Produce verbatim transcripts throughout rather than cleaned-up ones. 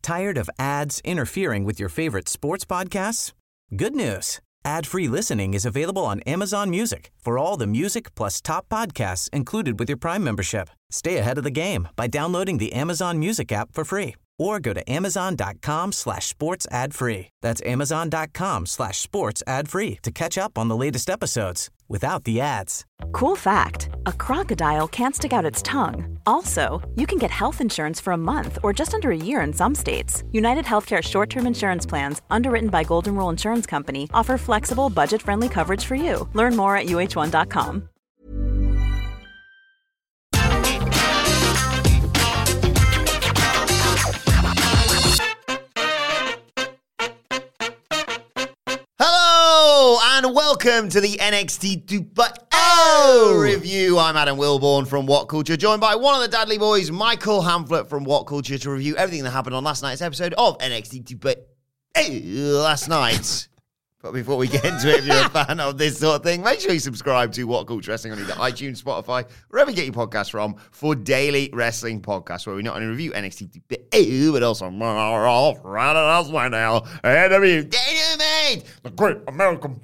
Tired of ads interfering with your favorite sports podcasts? Good news. Ad-free listening is available on Amazon Music for all the music plus top podcasts included with your Prime membership. Stay ahead of the game by downloading the Amazon Music app for free or go to amazon.com slash sports ad free. That's amazon.com slash sports ad free to catch up on the latest episodes without the ads. Cool fact, a crocodile can't stick out its tongue. Also, you can get health insurance for a month or just under a year in some states. United Healthcare short-term insurance plans, underwritten by Golden Rule Insurance Company, offer flexible, budget-friendly coverage for you. Learn more at U H one dot com. And welcome to the N X T Dubai oh! review. I'm Adam Wilborn from What Culture, joined by one of the Dudley boys, Michael Hamflett from What Culture, to review everything that happened on last night's episode of N X T Dubai last night. But before we get into it, if you're a fan of this sort of thing, make sure you subscribe to What Culture Wrestling on either iTunes, Spotify, wherever you get your podcasts from, for daily wrestling podcasts, where we not only review N X T Dubai, but also right now, and Dynamite, the Great American.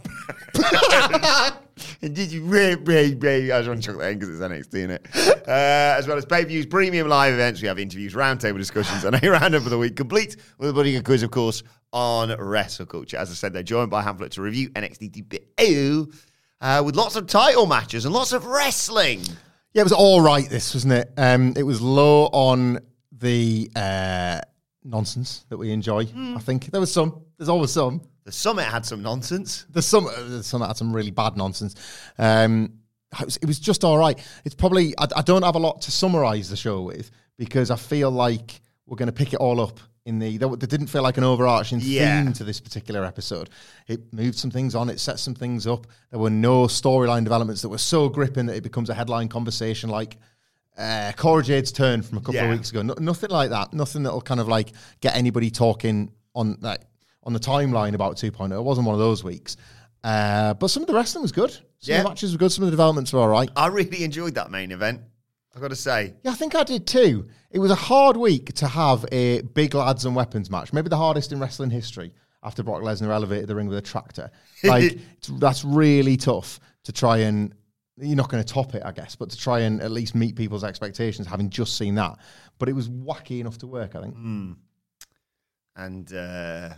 And did you really, really, really? I just want to chuck that in because it's N X T, innit? Uh, as well as pay-per-views, premium live events, we have interviews, roundtable discussions, and a roundup of the week, complete with a buddy quiz, of course, on Wrestle Culture. As I said, they're joined by Hamflett to review N X T Dubai uh, with lots of title matches and lots of wrestling. Yeah, it was all right, this, wasn't it? Um, it was low on the uh, nonsense that we enjoy, mm. I think. There was some. There's always some. The Summit had some nonsense. The Summit, the Summit had some really bad nonsense. Um, it, was, it was just all right. It's probably, I, I don't have a lot to summarise the show with because I feel like we're going to pick it all up in the, there, there didn't feel like an overarching yeah. theme to this particular episode. It moved some things on, it set some things up. There were no storyline developments that were so gripping that it becomes a headline conversation like uh, Cora Jade's turn from a couple yeah. of weeks ago. No, nothing like that. Nothing that'll kind of like get anybody talking on that. on the timeline about two point oh. It wasn't one of those weeks. Uh, but some of the wrestling was good. Some yeah. of the matches were good. Some of the developments were all right. I really enjoyed that main event, I've got to say. Yeah, I think I did too. It was a hard week to have a big lads and weapons match. Maybe the hardest in wrestling history after Brock Lesnar elevated the ring with a tractor. Like, it's, that's really tough to try and... You're not going to top it, I guess, but to try and at least meet people's expectations, having just seen that. But it was wacky enough to work, I think. Mm. And... uh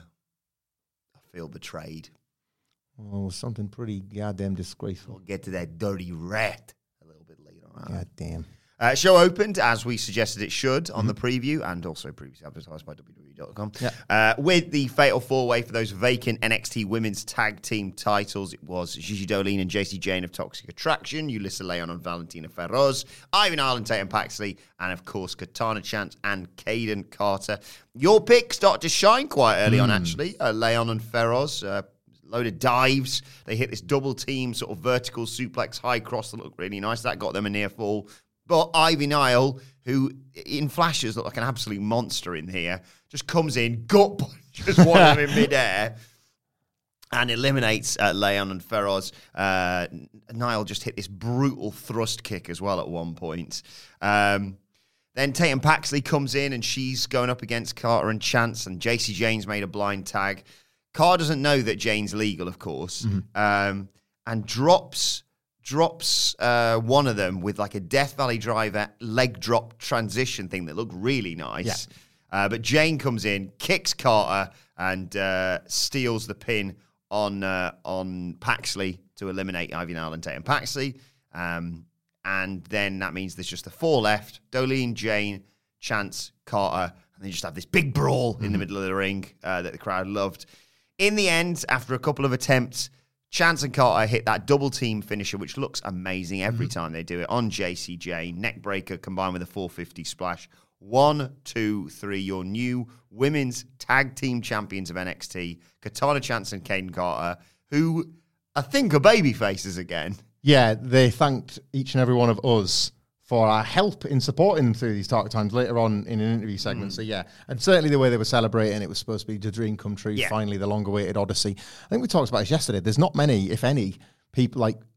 feel betrayed. Oh, something pretty goddamn disgraceful. We'll get to that dirty rat a little bit later on. God damn. Uh, show opened, as we suggested it should, on mm-hmm. the preview, and also previously advertised by W W E dot com, yeah. uh, with the Fatal four-way for those vacant N X T Women's Tag Team titles. It was Gigi Dolin and J C Jane of Toxic Attraction, Yulisa Leon and Valentina Feroz, Ivan Ireland, Tatum Paxley, and, of course, Katana Chance and Caden Carter. Your pick started to shine quite early mm. on, actually. Uh, Leon and Feroz, uh, load of dives. They hit this double team, sort of vertical suplex, high cross that looked really nice. That got them a near fall. But Ivy Nile, who in flashes looked like an absolute monster in here, just comes in, gut punches one of them in midair, and eliminates uh, Leon and Feroz. Uh, Nile just hit this brutal thrust kick as well at one point. Um, then Tatum Paxley comes in, and she's going up against Carter and Chance, and J C Jane's made a blind tag. Carter doesn't know that Jane's legal, of course, mm-hmm. um, and drops... drops uh, one of them with like a Death Valley Driver leg drop transition thing that looked really nice. Yeah. Uh, but Jane comes in, kicks Carter, and uh, steals the pin on uh, on Paxley to eliminate Ivy Nile and Tatum Paxley. Um, and then that means there's just the four left: Dolene, Jane, Chance, Carter, and they just have this big brawl mm-hmm. in the middle of the ring uh, that the crowd loved. In the end, after a couple of attempts, Chance and Carter hit that double team finisher, which looks amazing every mm-hmm. time they do it, on J C J. Neckbreaker combined with a four fifty splash. One, two, three. Your new women's tag team champions of N X T, Katana Chance and Caden Carter, who I think are baby faces again. Yeah, they thanked each and every one of us for our help in supporting them through these dark times later on in an interview segment. Mm. So, yeah, and certainly the way they were celebrating, it was supposed to be the dream come true, yeah. finally, the long-awaited Odyssey. I think we talked about this yesterday. There's not many, if any, people like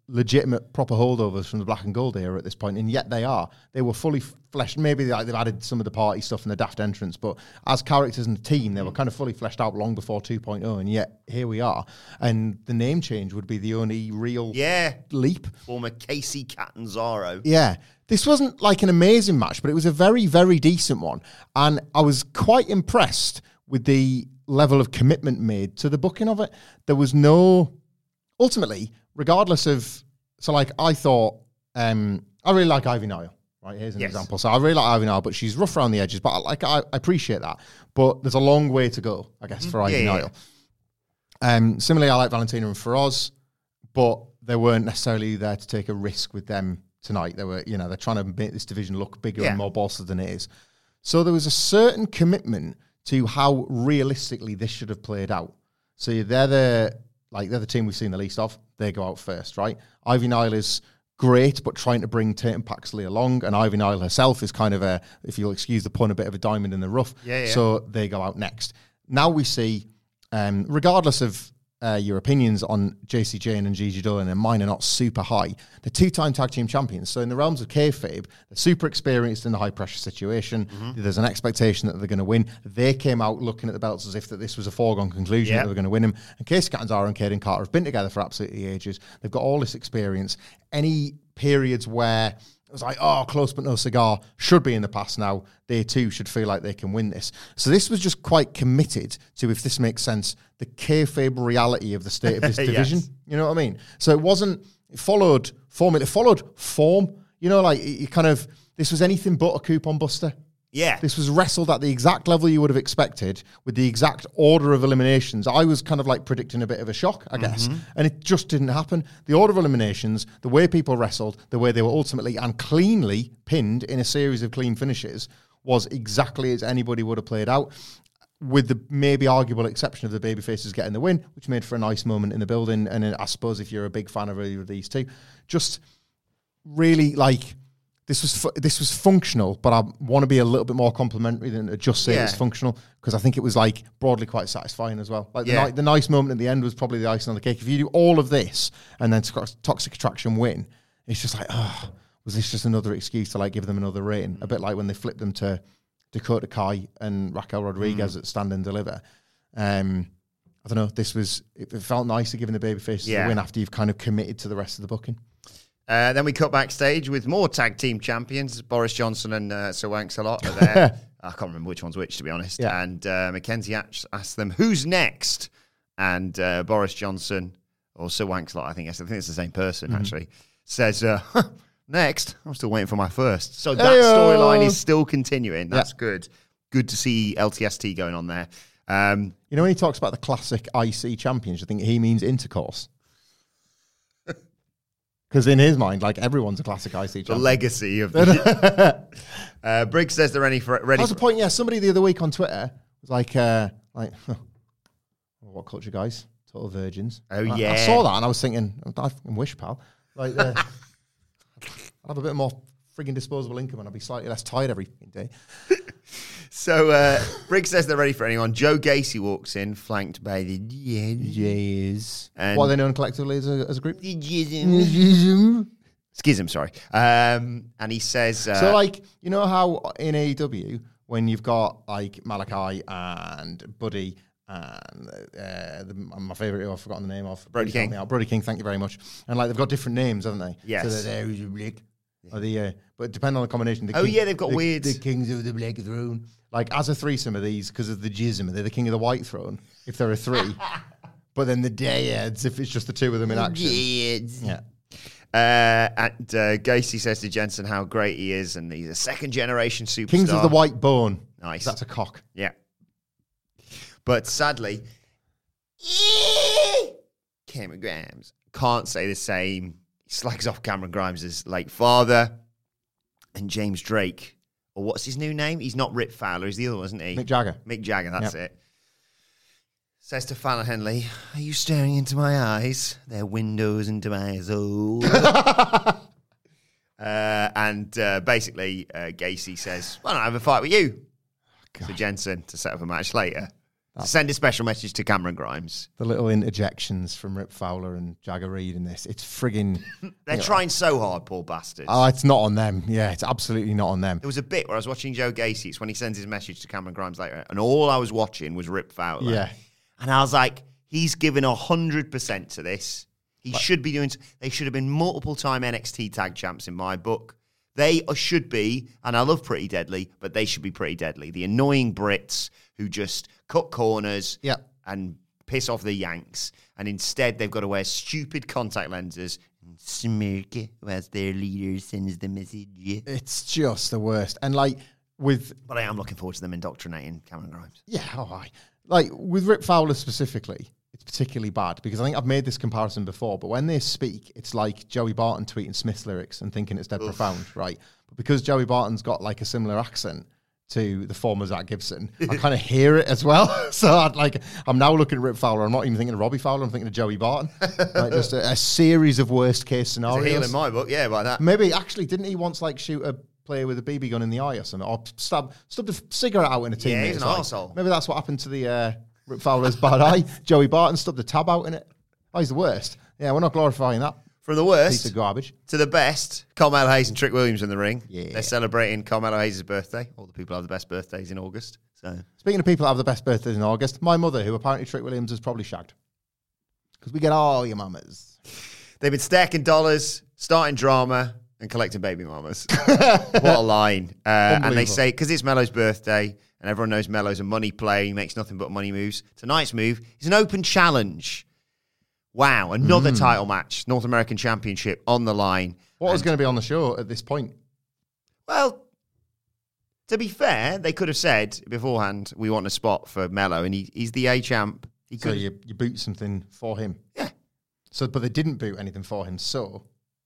legitimate proper holdovers from the black and gold era at this point, and yet they are. They were fully fleshed. Maybe they, like, they've added some of the party stuff and the daft entrance, but as characters and a team, they were kind of fully fleshed out long before two point oh, and yet here we are. And the name change would be the only real yeah. leap. Former Casey Catanzaro. Yeah. This wasn't like an amazing match, but it was a very, very decent one. And I was quite impressed with the level of commitment made to the booking of it. There was no... Ultimately, regardless of... So, like, I thought... Um, I really like Ivy Nile. Right, here's an yes. example. So I really like Ivy Nile, but she's rough around the edges. But I, like, I, I appreciate that. But there's a long way to go, I guess, for Ivy yeah, Nile. Yeah. Um, similarly, I like Valentina and Feroz, but they weren't necessarily there to take a risk with them tonight. They were, you know, they're trying to make this division look bigger yeah. and more bolstered than it is. So there was a certain commitment to how realistically this should have played out. So they're the like they're the team we've seen the least of. They go out first, right? Ivy Nile is great, but trying to bring Tatum Paxley along, and Ivy Nile herself is kind of a, if you'll excuse the pun, a bit of a diamond in the rough. Yeah, yeah. So they go out next. Now we see, um, regardless of uh, your opinions on J C Jane and Gigi Dolan, and mine are not super high, they're two-time tag team champions. So in the realms of kayfabe, they're super experienced in the high-pressure situation. Mm-hmm. There's an expectation that they're going to win. They came out looking at the belts as if that this was a foregone conclusion, yep. that they were going to win them. And Casey Catanzaro and Kaden Carter have been together for absolutely ages. They've got all this experience. Any periods where it was like, oh, close but no cigar, should be in the past now. They too should feel like they can win this. So this was just quite committed to, if this makes sense, the kayfabe reality of the state of this division. Yes. You know what I mean? So it wasn't, it followed formula, it followed form. You know, like it, it kind of, this was anything but a coupon buster. Yeah. This was wrestled at the exact level you would have expected with the exact order of eliminations. I was kind of like predicting a bit of a shock, I guess. Mm-hmm. And it just didn't happen. The order of eliminations, the way people wrestled, the way they were ultimately and cleanly pinned in a series of clean finishes was exactly as anybody would have played out, with the maybe arguable exception of the babyfaces getting the win, which made for a nice moment in the building. And I suppose if you're a big fan of either of these two, just really like... This was fu- this was functional, but I want to be a little bit more complimentary than to just say yeah. it's functional, because I think it was like broadly quite satisfying as well. Like yeah. the, ni- the nice moment at the end was probably the icing on the cake. If you do all of this and then to- Toxic Attraction win, it's just like, oh, was this just another excuse to like give them another rating? A bit like when they flipped them to Dakota Kai and Raquel Rodriguez mm. at Stand and Deliver. Um, I don't know. This was it, it felt nice to giving the babyfaces yeah. the win after you've kind of committed to the rest of the booking. Uh, then we cut backstage with more tag team champions. Boris Johnson and uh, Sir Wanks-A-Lot are there. I can't remember which one's which, to be honest. Yeah. And uh, Mackenzie asked them, who's next? And uh, Boris Johnson, or Sir Wanks-A-Lot, I think, I think it's the same person, mm-hmm. actually, says, uh, next? I'm still waiting for my first. So that Hey-o! storyline is still continuing. That's yeah. good. Good to see L T S T going on there. Um, you know, when he talks about the classic I C champions, I think he means intercourse. Because in his mind, like, everyone's a classic I C champion. The legacy of the... uh, Briggs says they're ready for... Ready that was the point, yeah. Somebody the other week on Twitter was like, uh, like, huh, what culture, guys? Total virgins. Oh, and yeah. I, I saw that and I was thinking, I fucking wish, pal. Like, uh, I'd have a bit more frigging disposable income and I'd be slightly less tired every day. So, uh, Briggs says they're ready for anyone. Joe Gacy walks in, flanked by the Yes. And what are they known collectively as a, as a group? The Jism. Schism, sorry. Um, and he says... Uh, so, like, you know how in A E W, when you've got, like, Malachi and Buddy and uh, the, my favourite, who I've forgotten the name of. Brody King. Brody King, thank you very much. And, like, they've got different names, haven't they? Yes. So they're there, Blake. Yeah. Or the, uh, but depending on the combination. The oh, king, yeah, they've got the, weird... The Kings of the Black Throne. Like, as a threesome of these, because of the jism, they're the King of the White Throne, if there are three. But then the Dayheads, if it's just the two of them in action. Dayheads. Yeah. Uh, and uh, Gacy says to Jensen how great he is, and he's a second-generation superstar. Kings of the White Bone. Nice. That's a cock. Yeah. But sadly, Cameron Grimes can't say the same. He slags off Cameron Grimes' late father, and James Drake. Or what's his new name? He's not Rip Fowler. He's the other one, isn't he? Mick Jagger. Mick Jagger, that's yep. it. Says to Fallon Henley, are you staring into my eyes? They're windows into my soul. uh, and uh, basically, uh, Gacy says, why don't I have a fight with you? Oh, to Jensen to set up a match later. Send a special message to Cameron Grimes. The little interjections from Rip Fowler and Jagger Reed in this. It's frigging... They're you trying know, so hard, poor bastards. Oh, it's not on them. Yeah, it's absolutely not on them. There was a bit where I was watching Joe Gacy. It's when he sends his message to Cameron Grimes later. And all I was watching was Rip Fowler. Yeah. And I was like, he's given one hundred percent to this. He like, should be doing... They should have been multiple-time N X T tag champs in my book. They should be, and I love Pretty Deadly, but they should be Pretty Deadly. The annoying Brits who just cut corners yep. and piss off the Yanks, and instead they've got to wear stupid contact lenses and smirk as their leader sends the message. It's just the worst. And like with... But I am looking forward to them indoctrinating Cameron Grimes. Yeah, all right. Like with Rip Fowler specifically, it's particularly bad because I think I've made this comparison before, but when they speak, it's like Joey Barton tweeting Smith's lyrics and thinking it's dead Oof. profound, right? But because Joey Barton's got like a similar accent to the former Zach Gibson, I kind of hear it as well. So I'd like, I'm now looking at Rip Fowler. I'm not even thinking of Robbie Fowler. I'm thinking of Joey Barton. Like just a, a series of worst case scenarios. He's a heel in my book, yeah, by that. Maybe actually, didn't he once like shoot a player with a B B gun in the eye or something, or stab stubbed a cigarette out in a teammate? Yeah, he's an like, arsehole. Maybe that's what happened to the uh, Rip Fowler's bad eye. Joey Barton stubbed a tab out in it. Oh, he's the worst. Yeah, we're not glorifying that. From the worst piece of garbage to the best, Carmelo Hayes and Trick Williams in the ring. Yeah. They're celebrating Carmelo Hayes' birthday. All the people have the best birthdays in August. So, speaking of people that have the best birthdays in August, my mother, who apparently Trick Williams has probably shagged. Because we get all your mamas. They've been stacking dollars, starting drama, and collecting baby mamas. What a line. Uh, and they say, because it's Melo's birthday, and everyone knows Melo's a money play, he makes nothing but money moves. Tonight's move is an open challenge. Wow, another mm. title match, North American Championship on the line. What and was going to be on the show at this point? Well, to be fair, they could have said beforehand, we want a spot for Melo, and he, he's the A-champ. He so you, you boot something for him? Yeah. So, but they didn't boot anything for him, so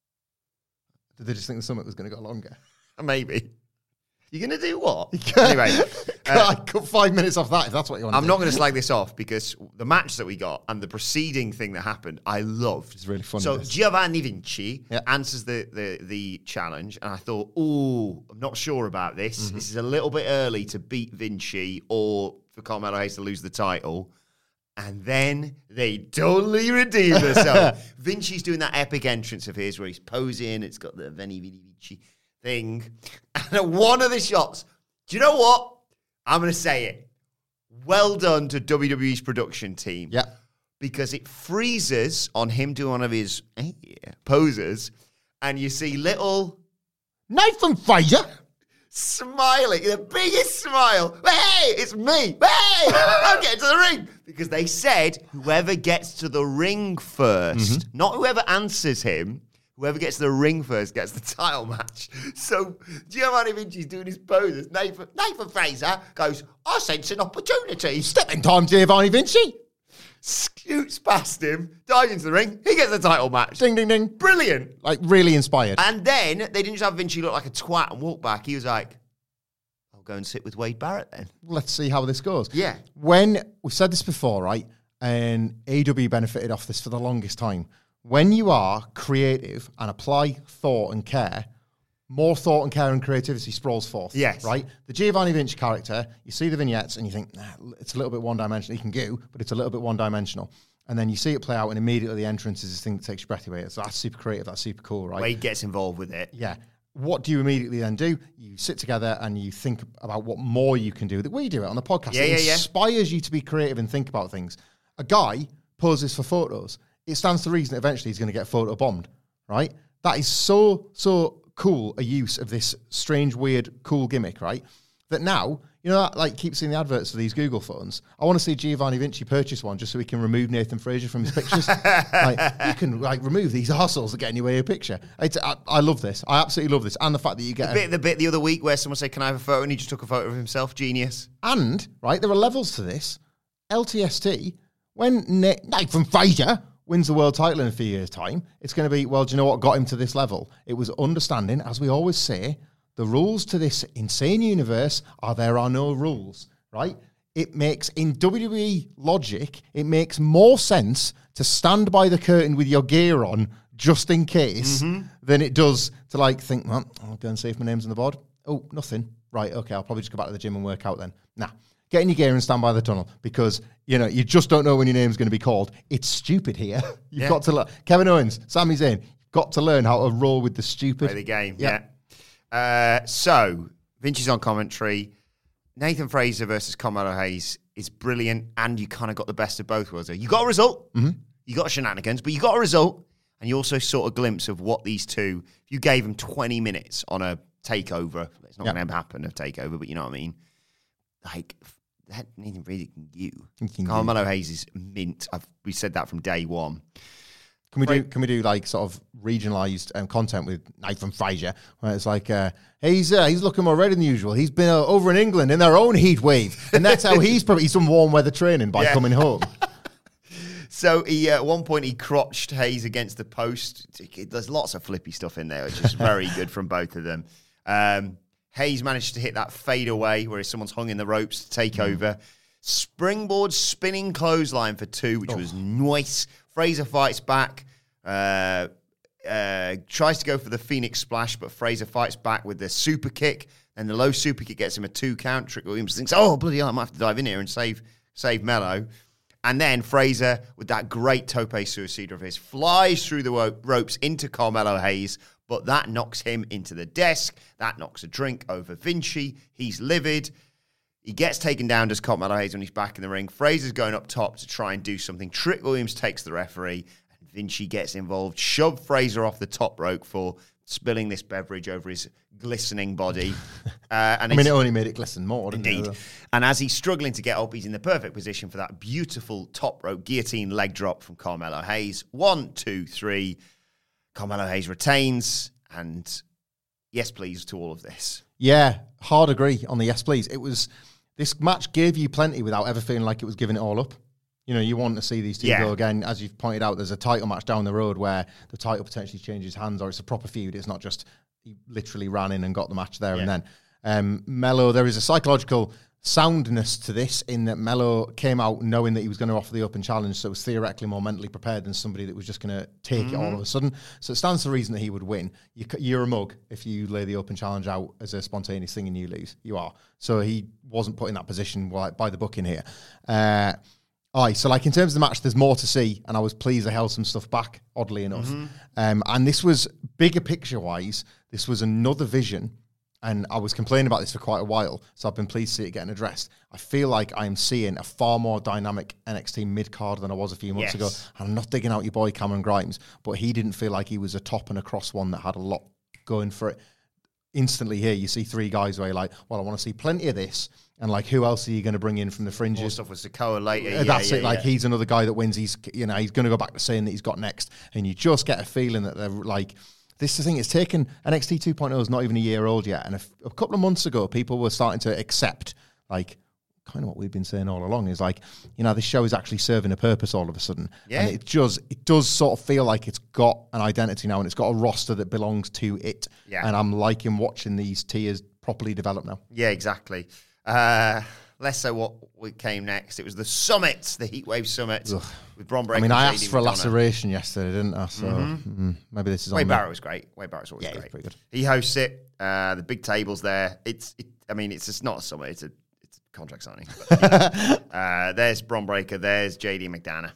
did they just think the summit was going to go longer? Maybe. You're going to do what? Anyway. Uh, I cut five minutes off that if that's what you want to I'm do. not going to slag this off because the match that we got and the preceding thing that happened, I loved. It's really funny. So this. Giovanni Vinci yeah. answers the, the, the challenge, and I thought, oh, I'm not sure about this. Mm-hmm. This is a little bit early to beat Vinci or for Carmelo Hayes to lose the title. And then they totally redeem themselves. Vinci's doing that epic entrance of his where he's posing. It's got the Veni Vidi Vici thing. And at one of the shots, do you know what? I'm going to say it. Well done to W W E's production team. Yeah. Because it freezes on him doing one of his eh, poses. And you see little Nathan Fraser smiling, the biggest smile. Hey, it's me. Hey, I'm getting to the ring. Because they said whoever gets to the ring first, mm-hmm. not whoever answers him, whoever gets to the ring first gets the title match. So Giovanni Vinci's doing his poses. Nathan, Nathan Fraser goes, I sense an opportunity. Step in time, Giovanni Vinci. Scoots past him, dives into the ring. He gets the title match. Ding, ding, ding. Brilliant. Like, really inspired. And then they didn't just have Vinci look like a twat and walk back. He was like, I'll go and sit with Wade Barrett then. Let's see how this goes. Yeah. When, we've said this before, right? And A E W benefited off this for the longest time. When you are creative and apply thought and care, more thought and care and creativity sprawls forth. Yes. Right? The Giovanni Vinci character, you see the vignettes and you think, nah, it's a little bit one-dimensional. He can go, but it's a little bit one-dimensional. And then you see it play out and immediately the entrance is this thing that takes your breath away. So that's super creative. That's super cool, right? Wade gets involved with it. Yeah. What do you immediately then do? You sit together and you think about what more you can do. That we do it on the podcast. Yeah, it yeah, yeah. inspires you to be creative and think about things. A guy poses for photos. It stands to reason that eventually he's going to get photo bombed, right? That is so, so cool a use of this strange, weird, cool gimmick, right? That now, you know, that, like, keep seeing the adverts for these Google phones. I want to see Giovanni Vinci purchase one just so he can remove Nathan Fraser from his pictures. Like, you can, like, remove these arseholes that get in your way of a picture. It's, I, I love this. I absolutely love this. And the fact that you get... The bit, the bit the other week where someone said, can I have a photo? And he just took a photo of himself. Genius. And, right, there are levels to this. L T S T, when Na- Nathan Fraser wins the world title in a few years' time, it's going to be, well, do you know what got him to this level? It was understanding, as we always say, the rules to this insane universe are there are no rules, right? It makes, in W W E logic, it makes more sense to stand by the curtain with your gear on just in case mm-hmm. than it does to, like, think, well, I'll go and see if my name's on the board. Oh, nothing. Right, okay, I'll probably just go back to the gym and work out then. Nah. get in your gear and stand by the tunnel because, you know, you just don't know when your name's going to be called. It's stupid here. You've yeah. got to learn. Kevin Owens, Sami Zayn, you've got to learn how to roll with the stupid. Play the game, yeah. yeah. Uh, so, Vinci's on commentary. Nathan Fraser versus Carmelo Hayes is brilliant, and you kind of got the best of both worlds there. You got a result. Mm-hmm. You got shenanigans, but you got a result, and you also saw a glimpse of what these two, if you gave them twenty minutes on a takeover, it's not yep. going to happen, a takeover, but you know what I mean? Like, that Nathan Fraser can you. Carmelo Hayes is mint. I've, we said that from day one. Can we do Can we do like sort of regionalised um, content with Nathan Fraser, where it's like uh, he's uh, he's looking more red than usual. He's been uh, over in England in their own heat wave, and that's how he's probably he's done warm weather training by yeah. coming home. So he uh, at one point he crotched Hayes against the post. There's lots of flippy stuff in there, which is very good from both of them. Um, Hayes managed to hit that fade away where someone's hung in the ropes to take mm. over. Springboard spinning clothesline for two, which oh. was nice. Fraser fights back, uh, uh, tries to go for the Phoenix Splash, but Fraser fights back with the super kick. And the low super kick gets him a two count. Trick Williams thinks, oh, bloody hell, I might have to dive in here and save save Melo. And then Fraser, with that great tope suicida of his, flies through the ro- ropes into Carmelo Hayes, but that knocks him into the desk. That knocks a drink over Vinci. He's livid. He gets taken down, does Carmelo Hayes when he's back in the ring. Fraser's going up top to try and do something. Trick Williams takes the referee, and Vinci gets involved. Shove Fraser off the top rope for spilling this beverage over his glistening body. Uh, and I mean, it only made it glisten more, didn't indeed. it? And as he's struggling to get up, he's in the perfect position for that beautiful top rope guillotine leg drop from Carmelo Hayes. One, two, three. Carmelo Hayes retains, and yes, please, to all of this. Yeah, hard agree on the yes, please. It was... This match gave you plenty without ever feeling like it was giving it all up. You know, you want to see these two yeah. go again. As you've pointed out, there's a title match down the road where the title potentially changes hands, or it's a proper feud. It's not just he literally ran in and got the match there yeah. and then. Um, Melo, there is a psychological soundness to this in that Melo came out knowing that he was going to offer the open challenge, so it was theoretically more mentally prepared than somebody that was just going to take mm-hmm. it all of a sudden. So it stands to reason that he would win. You, you're a mug if you lay the open challenge out as a spontaneous thing and you lose. You are. So he wasn't put in that position by the book in here. Uh, Aye, so like in terms of the match, there's more to see, and I was pleased they held some stuff back, oddly enough. Mm-hmm. Um, and this was, bigger picture-wise, this was another vision. And I was complaining about this for quite a while, so I've been pleased to see it getting addressed. I feel like I'm seeing a far more dynamic N X T mid-card than I was a few months yes. ago. And I'm not digging out your boy Cameron Grimes, but he didn't feel like he was a top and across one that had a lot going for it. Instantly here, you see three guys where you're like, well, I want to see plenty of this. And like, who else are you going to bring in from the fringes? More stuff with Sikoa later. Yeah, That's yeah, it. Like, yeah. he's another guy that wins. He's, you know, he's going to go back to saying that he's got next. And you just get a feeling that they're like... This is the thing, it's taken, N X T two point oh is not even a year old yet. And a, a couple of months ago, people were starting to accept, like, kind of what we've been saying all along is like, you know, this show is actually serving a purpose all of a sudden. Yeah. And it just, it does sort of feel like it's got an identity now and it's got a roster that belongs to it. Yeah. And I'm liking watching these tiers properly develop now. Yeah, exactly. Uh, less so what we came next. It was the summit, the Heatwave Summit. Ugh. With Bron Breakker. I mean, I asked for a laceration yesterday, didn't I? So mm-hmm. mm, maybe this is Wade on Barrett was great. Wade Barrett's always yeah, great. He's pretty good. He hosts it. Uh, the big table's there. It's, it, I mean, it's just not a summit. It's a, it's a contract signing. But, you know. uh, there's Bron Breakker. There's J D McDonough.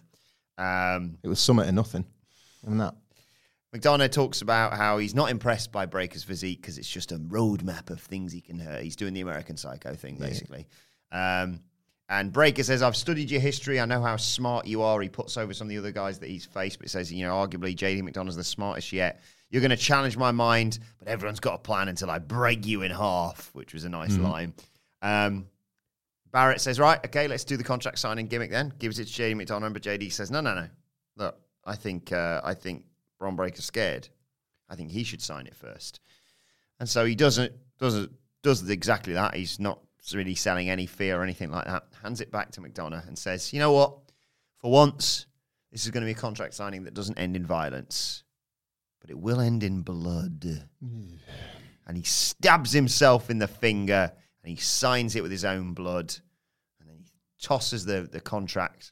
Um, it was summit and nothing. Even that. McDonough talks about how he's not impressed by Breakker's physique because it's just a roadmap of things he can hurt. He's doing the American Psycho thing, basically. Yeah. Um, And Breakker says, I've studied your history. I know how smart you are. He puts over some of the other guys that he's faced, but says, you know, arguably J D McDonough's the smartest yet. You're going to challenge my mind, but everyone's got a plan until I break you in half, which was a nice mm-hmm. line. Um, Barrett says, right, okay, let's do the contract signing gimmick then. Gives it to J D McDonough, but J D says, no, no, no. Look, I think uh, I think Bron Breakker's scared. I think he should sign it first. And so he doesn't, doesn't, does exactly that. He's not really selling any fear or anything like that. Hands it back to McDonough and says, you know what? For once, this is going to be a contract signing that doesn't end in violence, but it will end in blood. Mm. And he stabs himself in the finger and he signs it with his own blood. And then he tosses the, the contract,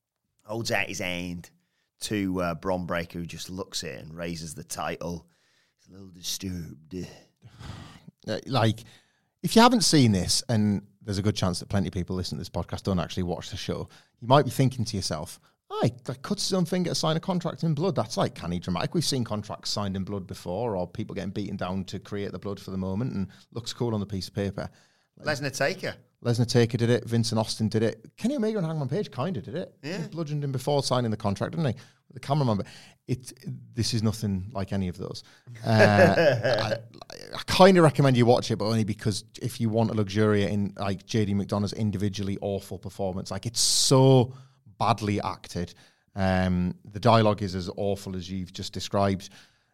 holds out his hand to uh, Bron Breakker, who just looks at it and raises the title. He's a little disturbed. Like... If you haven't seen this, and there's a good chance that plenty of people listening to this podcast don't actually watch the show. You might be thinking to yourself, "Aye, that cuts his own finger to sign a contract in blood. That's like canny dramatic. We've seen contracts signed in blood before, or people getting beaten down to create the blood for the moment, and looks cool on the piece of paper." Lesnar Taker. Lesnar Taker did it. Vincent Austin did it. Kenny Omega and Hangman Page kind of did it. Yeah. He bludgeoned him before signing the contract, didn't he? With the cameraman. But it, this is nothing like any of those. Uh, I, I kind of recommend you watch it, but only because if you want to luxuriate in like J D McDonough's individually awful performance, like it's so badly acted. Um, the dialogue is as awful as you've just described.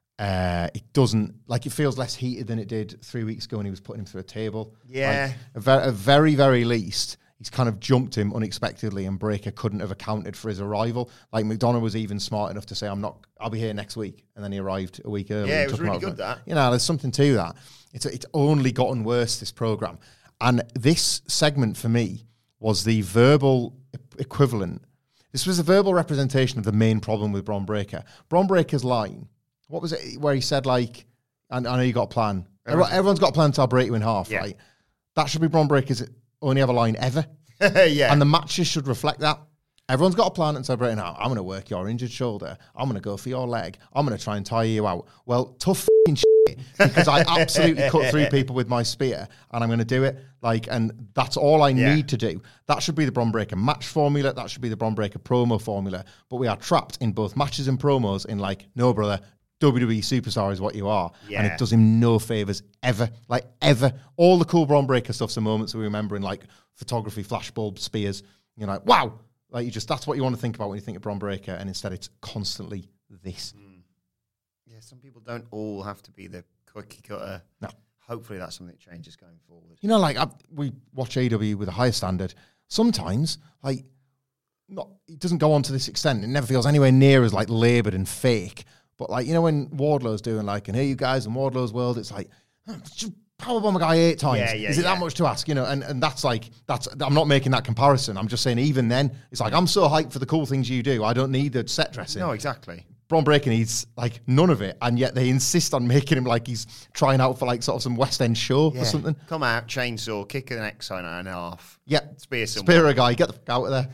Uh, it doesn't, like, it feels less heated than it did three weeks ago when he was putting him through a table. Yeah. Like, at ver- at very, very least, he's kind of jumped him unexpectedly, and Breaker couldn't have accounted for his arrival. Like, McDonough was even smart enough to say, I'm not, I'll be here next week. And then he arrived a week early. Yeah, and it was took him really out for good, it. that. You know, there's something to that. It's, it's only gotten worse, this program. And this segment for me was the verbal e- equivalent. This was a verbal representation of the main problem with Bron Breakker. Bron Breakker's line, what was it where he said, like, I, I know you got a plan. Everyone, everyone's got a plan to I'll break you in half, Yeah. right? That should be Bron Breakker's only ever line ever. Yeah. And the matches should reflect that. Everyone's got a plan and celebrating out. I'm going to work your injured shoulder. I'm going to go for your leg. I'm going to try and tire you out. Well, tough f***ing shit, because I absolutely cut through people with my spear, and I'm going to do it. Like, and that's all I Yeah. need to do. That should be the Bron Breakker match formula. That should be the Bron Breakker promo formula. But we are trapped in both matches and promos in like, no, brother, W W E superstar is what you are. Yeah. And it does him no favors ever. Like, ever. All the cool Bron Breakker stuff's the moments we remember in like photography, flashbulb, spears. You're like, wow. Like, you just, that's what you want to think about when you think of Bron Breakker, and instead it's constantly this. Mm. Yeah, some people don't all have to be the cookie cutter. No. Hopefully that's something that changes going forward. You know, like, I, we watch A E W with a higher standard. Sometimes, like, not, it doesn't go on to this extent. It never feels anywhere near as, like, laboured and fake. But, like, you know, when Wardlow's doing, like, and here you guys in Wardlow's world, it's like, oh, just powerbomb a guy eight times. Yeah, yeah, Is it yeah. that much to ask? You know, and, and that's like, that's, I'm not making that comparison. I'm just saying, even then, it's like, I'm so hyped for the cool things you do. I don't need the set dressing. No, exactly. Bron Breakker needs, like, none of it. And yet they insist on making him like he's trying out for, like, sort of some West End show Yeah. or something. Come out, chainsaw, kick an X on and a half. Yep. Spear someone. Spear a guy, get the fuck out of there.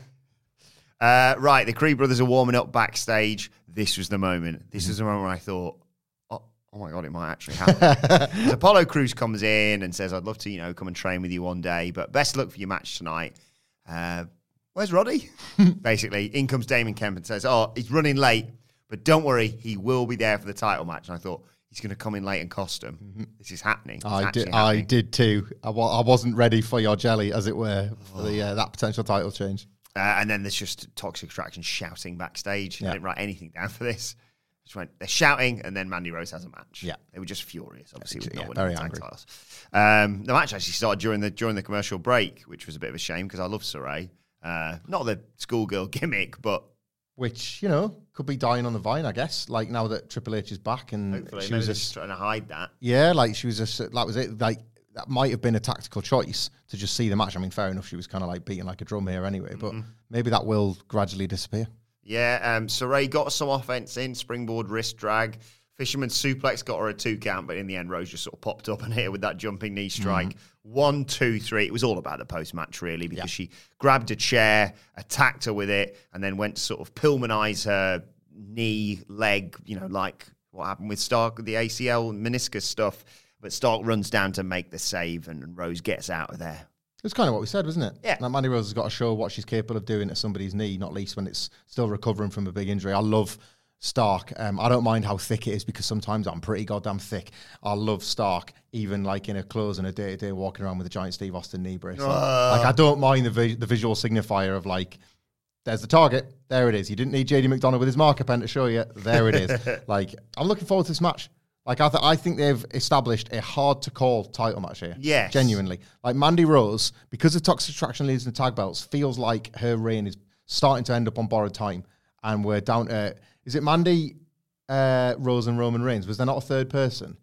Uh, right, the Creed brothers are warming up backstage. This was the moment. This was the moment where I thought, oh, oh my God, it might actually happen. So Apollo Crews comes in and says, I'd love to, you know, come and train with you one day, but best luck for your match tonight. Uh, where's Roddy? Basically, in comes Damon Kemp and says, oh, he's running late, but don't worry, he will be there for the title match. And I thought, he's going to come in late in costume. Mm-hmm. This is happening. It's I did, happening. I did too. I, wa- I wasn't ready for your jelly, as it were, for the, uh, that potential title change. Uh, and then there's just Toxic Attraction shouting backstage. Yeah. I didn't write anything down for this. Just went, they're shouting, and then Mandy Rose has a match. Yeah. They were just furious, obviously, with Yeah, not winning very the tag angry. titles. Um, the match actually started during the during the commercial break, which was a bit of a shame because I love Saray. Uh, not the schoolgirl gimmick, but Which, you know, could be dying on the vine, I guess. Like, now that Triple H is back, and hopefully she maybe was they're a, just trying to hide that. yeah, like she was a, that was it. Like, that might have been a tactical choice to just see the match. I mean, fair enough, she was kind of like beating like a drum here anyway, but maybe that will gradually disappear. Yeah, um, Saray got some offense in, springboard wrist drag. Fisherman suplex got her a two count, but in the end, Rose just sort of popped up and hit her with that jumping knee strike. Mm-hmm. One, two, three. It was all about the post match, really, because Yeah. she grabbed a chair, attacked her with it, and then went to sort of Pillmanize her knee, leg, you know, like what happened with Stark with the A C L meniscus stuff. But Stark runs down to make the save, and, and Rose gets out of there. It's kind of what we said, wasn't it? Yeah. Like, Mandy Rose has got to show what she's capable of doing to somebody's knee, not least when it's still recovering from a big injury. I love Stark. Um, I don't mind how thick it is because sometimes I'm pretty goddamn thick. I love Stark, even like in her clothes and a day-to-day walking around with a giant Steve Austin knee brace. Uh. Like, I don't mind the, vi- the visual signifier of like, there's the target. There it is. You didn't need J D McDonough with his marker pen to show you. There it is. Like, I'm looking forward to this match. Like, I, th- I think they've established a hard-to-call title match here. Yes. Genuinely. Like, Mandy Rose, because of Toxic Attraction leads in the tag belts, feels like her reign is starting to end up on borrowed time. And we're down to... Is it Mandy, uh, Rose, and Roman Reigns? Was there not a third person?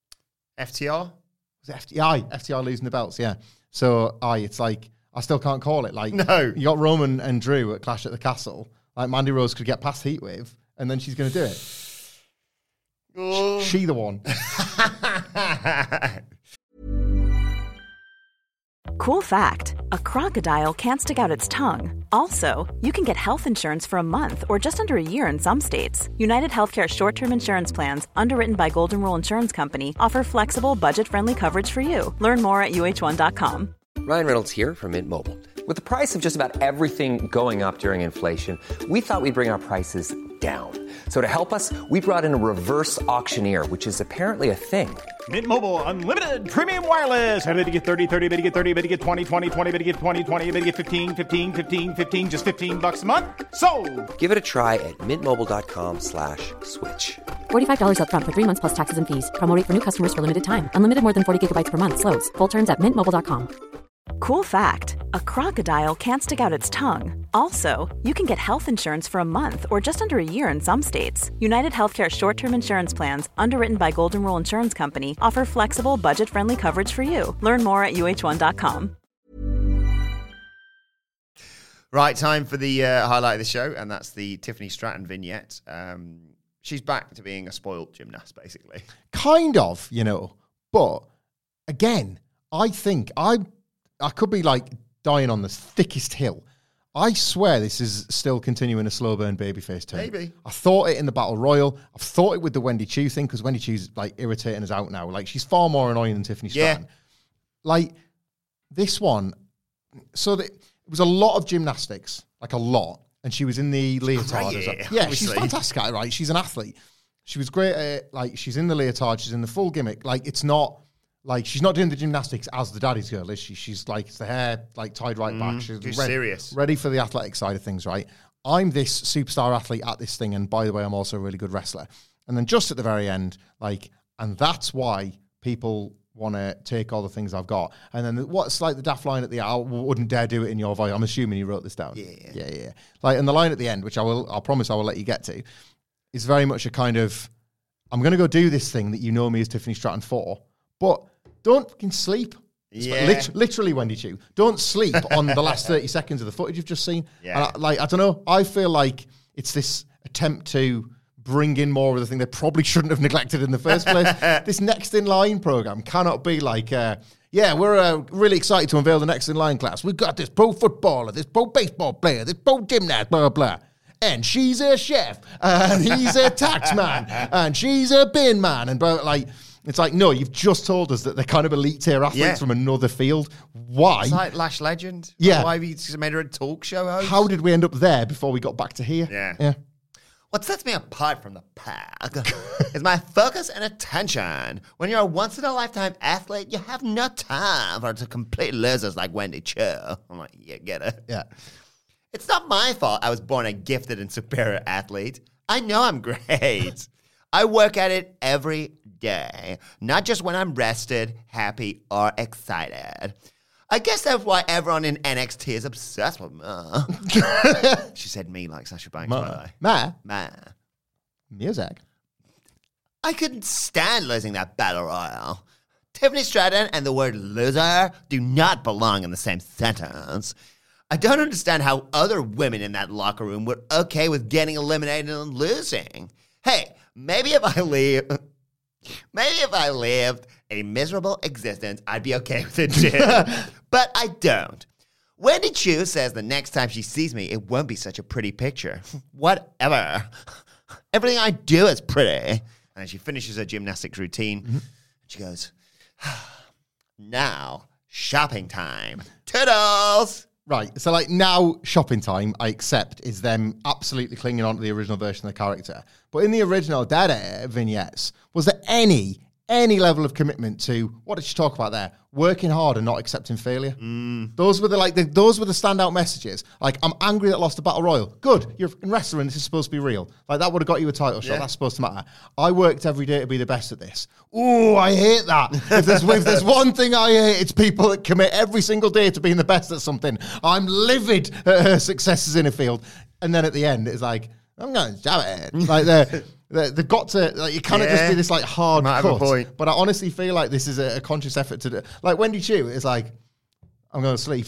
F T R? Was it F T R? F T R losing the belts, yeah. So, aye, it's like... I still can't call it. Like, No. you got Roman and Drew at Clash at the Castle. Like, Mandy Rose could get past Heatwave, and then she's going to do it. Oh. She the one. Cool fact, a crocodile can't stick out its tongue. Also, you can get health insurance for a month or just under a year in some states. United Healthcare short-term insurance plans, underwritten by Golden Rule Insurance Company, offer flexible, budget-friendly coverage for you. Learn more at U H one dot com. Ryan Reynolds here from Mint Mobile. With the price of just about everything going up during inflation, we thought we'd bring our prices down. So to help us, we brought in a reverse auctioneer, which is apparently a thing. Mint Mobile Unlimited Premium Wireless. How to get thirty, thirty, how to get thirty, how to get twenty, twenty, twenty, how to get twenty, twenty, how to get fifteen, fifteen, fifteen, fifteen, just fifteen bucks a month? Sold! Give it a try at mintmobile.com slash switch. forty-five dollars up front for three months plus taxes and fees. Promo rate for new customers for limited time. Unlimited more than forty gigabytes per month. Slows full terms at mint mobile dot com. Cool fact, a crocodile can't stick out its tongue. Also, you can get health insurance for a month or just under a year in some states. United Healthcare short-term insurance plans, underwritten by Golden Rule Insurance Company, offer flexible, budget-friendly coverage for you. Learn more at U H one dot com. Right, time for the uh, highlight of the show, and that's the Tiffany Stratton vignette. Um, she's back to being a spoiled gymnast, basically. Kind of, you know. But, again, I think I I could be, like, dying on the thickest hill. I swear this is still continuing a slow burn babyface turn. Maybe. I thought it in the Battle Royal. I've thought it with the Wendy Chu thing, because Wendy Chu's, like, irritating us out now. Like, she's far more annoying than Tiffany Stratton. Yeah. Like, this one, so that it was a lot of gymnastics, like a lot, and she was in the leotard. Great, as well. yeah, yeah, obviously. she's fantastic at it, right? She's an athlete. She was great at it. Like, she's in the leotard, she's in the full gimmick. Like, it's not, like, she's not doing the gymnastics as the daddy's girl, is she? She's, like, it's the hair, like, tied right back. She's she's ready, serious. ready for the athletic side of things, right? I'm this superstar athlete at this thing, and by the way, I'm also a really good wrestler. And then just at the very end, like, and that's why people want to take all the things I've got. And then what's like the daft line at the end, I wouldn't dare do it in your voice. I'm assuming you wrote this down. Yeah. Yeah, yeah. Like, and the line at the end, which I will, I'll promise I will let you get to, is very much a kind of, I'm going to go do this thing that you know me as Tiffany Stratton for, but don't fucking sleep. Yeah. Lit- literally, Wendy Chu. Don't sleep on the last thirty seconds of the footage you've just seen. Yeah. And I, like, I don't know. I feel like it's this attempt to bring in more of the thing they probably shouldn't have neglected in the first place. This Next in Line program cannot be like, uh, yeah, we're uh, really excited to unveil the Next in Line class. We've got this pro footballer, this pro baseball player, this pro gymnast, blah, blah, blah. And she's a chef, and he's a tax man, and she's a bin man. And blah, like, it's like, no, you've just told us that they're kind of elite tier athletes Yeah. from another field. Why? It's like Lash Legend. Yeah. Why have you just made her a talk show host? How did we end up there before we got back to here? Yeah. Yeah. What sets me apart from the pack is my focus and attention. When you're a once-in-a-lifetime athlete, you have no time for the complete losers like Wendy Chu. I'm like, yeah, get it? Yeah. It's not my fault I was born a gifted and superior athlete. I know I'm great. I work at it every day, not just when I'm rested, happy, or excited. I guess that's why everyone in N X T is obsessed with me. She said me like Sasha Banks, by the Ma. way. Ma. Ma. Music. I couldn't stand losing that battle royal. Tiffany Stratton and the word loser do not belong in the same sentence. I don't understand how other women in that locker room were okay with getting eliminated and losing. Hey, maybe if I leave, maybe if I lived a miserable existence, I'd be okay with it too. But I don't. Wendy Chu says the next time she sees me, it won't be such a pretty picture. Whatever. Everything I do is pretty. And she finishes her gymnastics routine. Mm-hmm. She goes, now, shopping time. Toodles! Right, so like now shopping time, I accept, is them absolutely clinging on to the original version of the character. But in the original Dada vignettes, was there any, any level of commitment to, what did she talk about there? Working hard and not accepting failure. Mm. Those were the like the, those were the standout messages. Like, I'm angry that I lost the Battle Royal. Good, you're in wrestling, this is supposed to be real. Like, that would have got you a title shot, yeah. That's supposed to matter. I worked every day to be the best at this. Ooh, I hate that. If there's, if there's one thing I hate, it's people that commit every single day to being the best at something. I'm livid at her successes in a field. And then at the end, it's like, I'm going to jab it. Like, they're, they're, they've got to, like, it can't Yeah. just be this, like, hard Might have cut. a point. But I honestly feel like this is a, a conscious effort to do. Like, Wendy Chu is like, I'm going to sleep.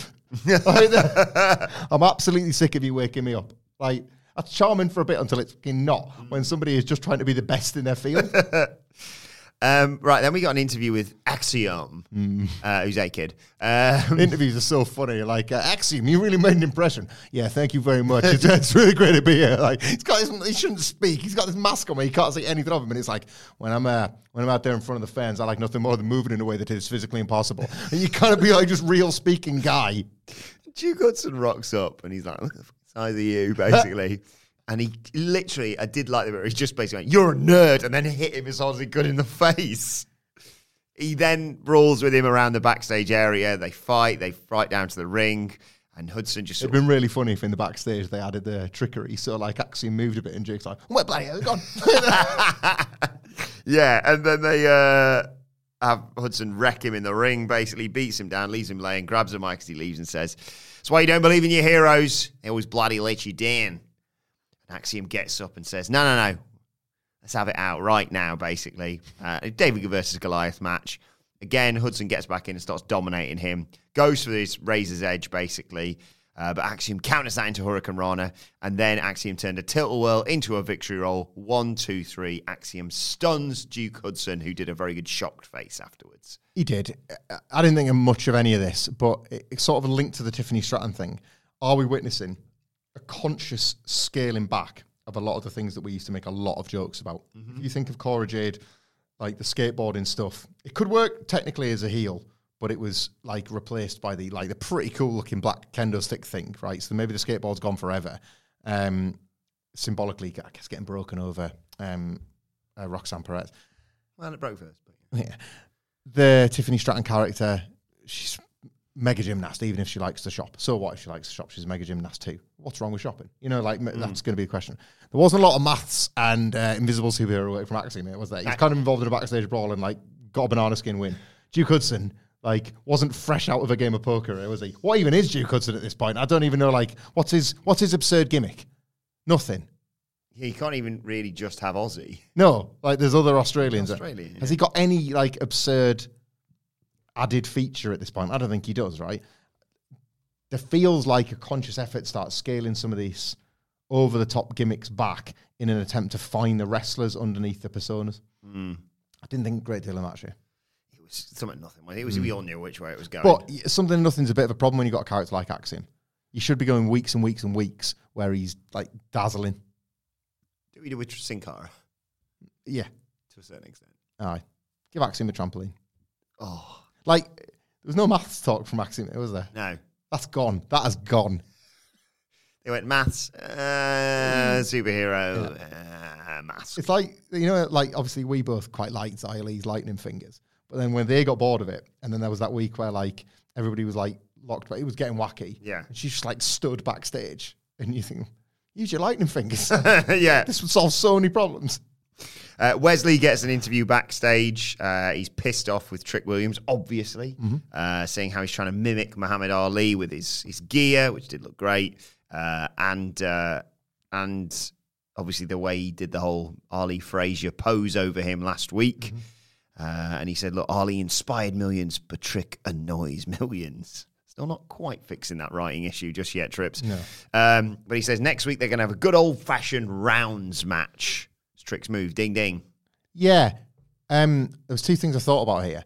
I'm absolutely sick of you waking me up. Like, that's charming for a bit until it's fucking not, when somebody is just trying to be the best in their field. Um, right, then we got an interview with Axiom, mm. uh, who's a kid. Um, Interviews are so funny. Like, uh, Axiom, you really made an impression. Yeah, thank you very much. It's, it's really great to be here. Like, he's got his, he shouldn't speak. He's got this mask on where he can't say anything of him. And it's like, when I'm uh, when I'm out there in front of the fans, I like nothing more than moving in a way that is physically impossible. And you kind of be like just real speaking guy. Duke Hudson rocks up and he's like, look at the size of you, basically. And he literally, I did like the bit, he's just basically like, you're a nerd, and then hit him as hard as he could in the face. He then brawls with him around the backstage area. They fight, they fight down to the ring, and Hudson just... It'd been really funny if in the backstage they added the trickery, so like Axiom moved a bit and Jake's like, where bloody hell, gone? Yeah, and then they uh, have Hudson wreck him in the ring, basically beats him down, leaves him laying, grabs the mic as he leaves and says, that's why you don't believe in your heroes. They always bloody let you down. Axiom gets up and says, no, no, no. Let's have it out right now, basically. Uh, David versus Goliath match. Again, Hudson gets back in and starts dominating him. Goes for this Razor's Edge, basically. Uh, but Axiom counters that into Hurricane Rana. And then Axiom turned a tilt-a-whirl into a victory roll. One, two, three. Axiom stuns Duke Hudson, who did a very good shocked face afterwards. He did. I didn't think of much of any of this, but it's sort of a link to the Tiffany Stratton thing. Are we witnessing a conscious scaling back of a lot of the things that we used to make a lot of jokes about? Mm-hmm. If you think of Cora Jade, like the skateboarding stuff, it could work technically as a heel, but it was like replaced by the like the pretty cool looking black kendo stick thing, right? So maybe the skateboard's gone forever. Um, symbolically, I guess, getting broken over um, uh, Roxanne Perez. Well, it broke first. But yeah. yeah. The Tiffany Stratton character, she's mega gymnast, even if she likes to shop. So what if she likes to shop? She's a mega gymnast too. What's wrong with shopping? You know, like, mm. that's going to be a question. There wasn't a lot of maths and uh, invisible superhero work from Axiom, was there? He was kind of involved in a backstage brawl and, like, got a banana skin win. Duke Hudson, like, wasn't fresh out of a game of poker, was he? What even is Duke Hudson at this point? I don't even know, like, what's his what's his absurd gimmick? Nothing. Yeah, he can't even really just have Aussie. No, like, there's other Australians. Australia, yeah. Has he got any, like, absurd added feature at this point? I don't think he does, right? There feels like a conscious effort to start scaling some of these over-the-top gimmicks back in an attempt to find the wrestlers underneath the personas. Mm. I didn't think a great deal of that shit. It was something nothing. It was, mm. we all knew which way it was going. But something nothing's a bit of a problem when you've got a character like Axiom. You should be going weeks and weeks and weeks where he's, like, dazzling. Do we do with Sin Cara? Yeah. To a certain extent. Aye. Give Axiom a trampoline. Oh. Like, there was no maths talk from Axiom, was there? No. That's gone. That has gone. They went maths, uh, superhero, yeah. uh, maths. It's like, you know, like, obviously we both quite liked Xia Li's lightning fingers. But then when they got bored of it, and then there was that week where, like, everybody was, like, locked, but it was getting wacky. Yeah. And she just, like, stood backstage. And you think, use your lightning fingers. Yeah. This would solve so many problems. Uh, Wesley gets an interview backstage. Uh, he's pissed off with Trick Williams, obviously, mm-hmm. uh, saying how he's trying to mimic Muhammad Ali with his, his gear, which did look great. Uh, and uh, and obviously the way he did the whole Ali Frazier pose over him last week. Mm-hmm. Uh, and he said, look, Ali inspired millions, but Trick annoys millions. Still not quite fixing that writing issue just yet, Trips. No. Um, but he says next week they're going to have a good old-fashioned rounds match. Trick's move, ding, ding. Yeah. Um, there was two things I thought about here.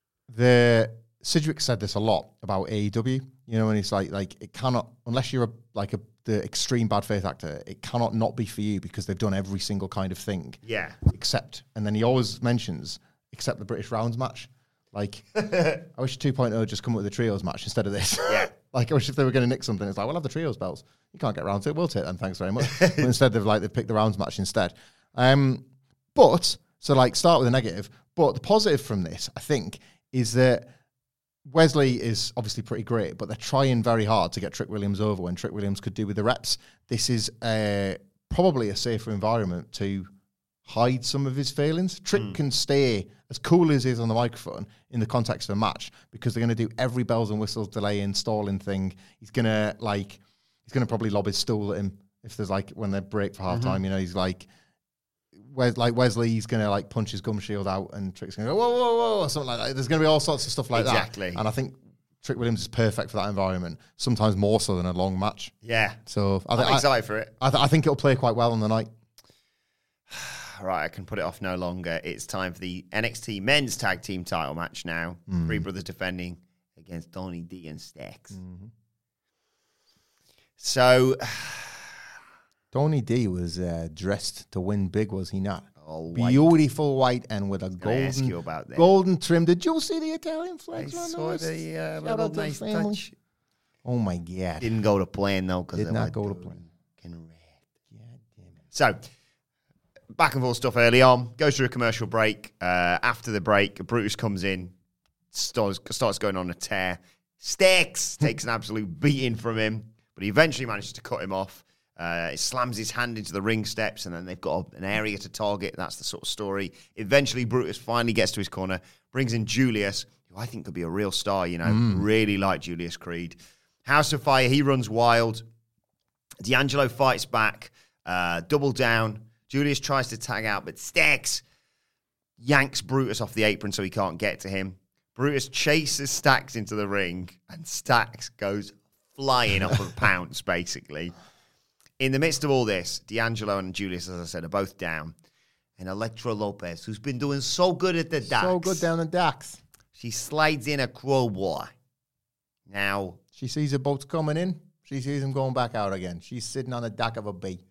The Sidgwick said this a lot about A E W. You know, and he's like, like it cannot, unless you're a, like a the extreme bad faith actor, it cannot not be for you because they've done every single kind of thing. Yeah. Except, and then he always mentions, except the British rounds match. Like, I wish two point oh just come up with a trios match instead of this. Yeah. Like, I wish if they were going to nick something, it's like, we'll have the trios belts. You can't get round to it. We'll take them. Thanks very much. But instead, they've like, they picked the rounds match instead. Um, but, so like, start with a negative. But the positive from this, I think, is that Wesley is obviously pretty great, but they're trying very hard to get Trick Williams over when Trick Williams could do with the reps. This is uh, probably a safer environment to hide some of his failings. Trick mm. can stay as cool as he is on the microphone in the context of a match because they're going to do every bells and whistles delaying, stalling thing. He's going to, like, he's going to probably lob his stool at him if there's, like, when they break for half mm-hmm. time, you know, he's like, Wes- like Wesley's going to, like, punch his gum shield out and Trick's going to go, whoa, whoa, whoa, or something like that. There's going to be all sorts of stuff like exactly. that. And I think Trick Williams is perfect for that environment, sometimes more so than a long match. Yeah. So I th- I'm excited I, for it. I, th- I think it'll play quite well on the night. right, I can put it off no longer. It's time for the N X T Men's Tag Team title match now. Mm. Three brothers defending against Tony D and Stacks. Mm-hmm. So, Tony D was uh, dressed to win big, was he not? Oh, beautiful white and with a golden, golden trim. Did you see the Italian flags? I saw the uh, little nice touch. Oh my God! Didn't go to plan though, because did not go to plan. Yeah, damn it. So, back and forth stuff early on. Goes through a commercial break. Uh, after the break, Brutus comes in, starts, starts going on a tear. Stacks takes an absolute beating from him, but he eventually manages to cut him off. Uh, he slams his hand into the ring steps, and then they've got an area to target. That's the sort of story. Eventually, Brutus finally gets to his corner, brings in Julius, who I think could be a real star, you know. Mm. Really like Julius Creed. House of Fire, he runs wild. D'Angelo fights back. Uh, double down. Julius tries to tag out, but Stacks yanks Brutus off the apron so he can't get to him. Brutus chases Stacks into the ring, and Stacks goes flying off of pounce, basically. In the midst of all this, D'Angelo and Julius, as I said, are both down. And Elektra Lopez, who's been doing so good at the docks. So good down the docks. She slides in a crowbar. Now, she sees the boats coming in. She sees them going back out again. She's sitting on the dock of a bay.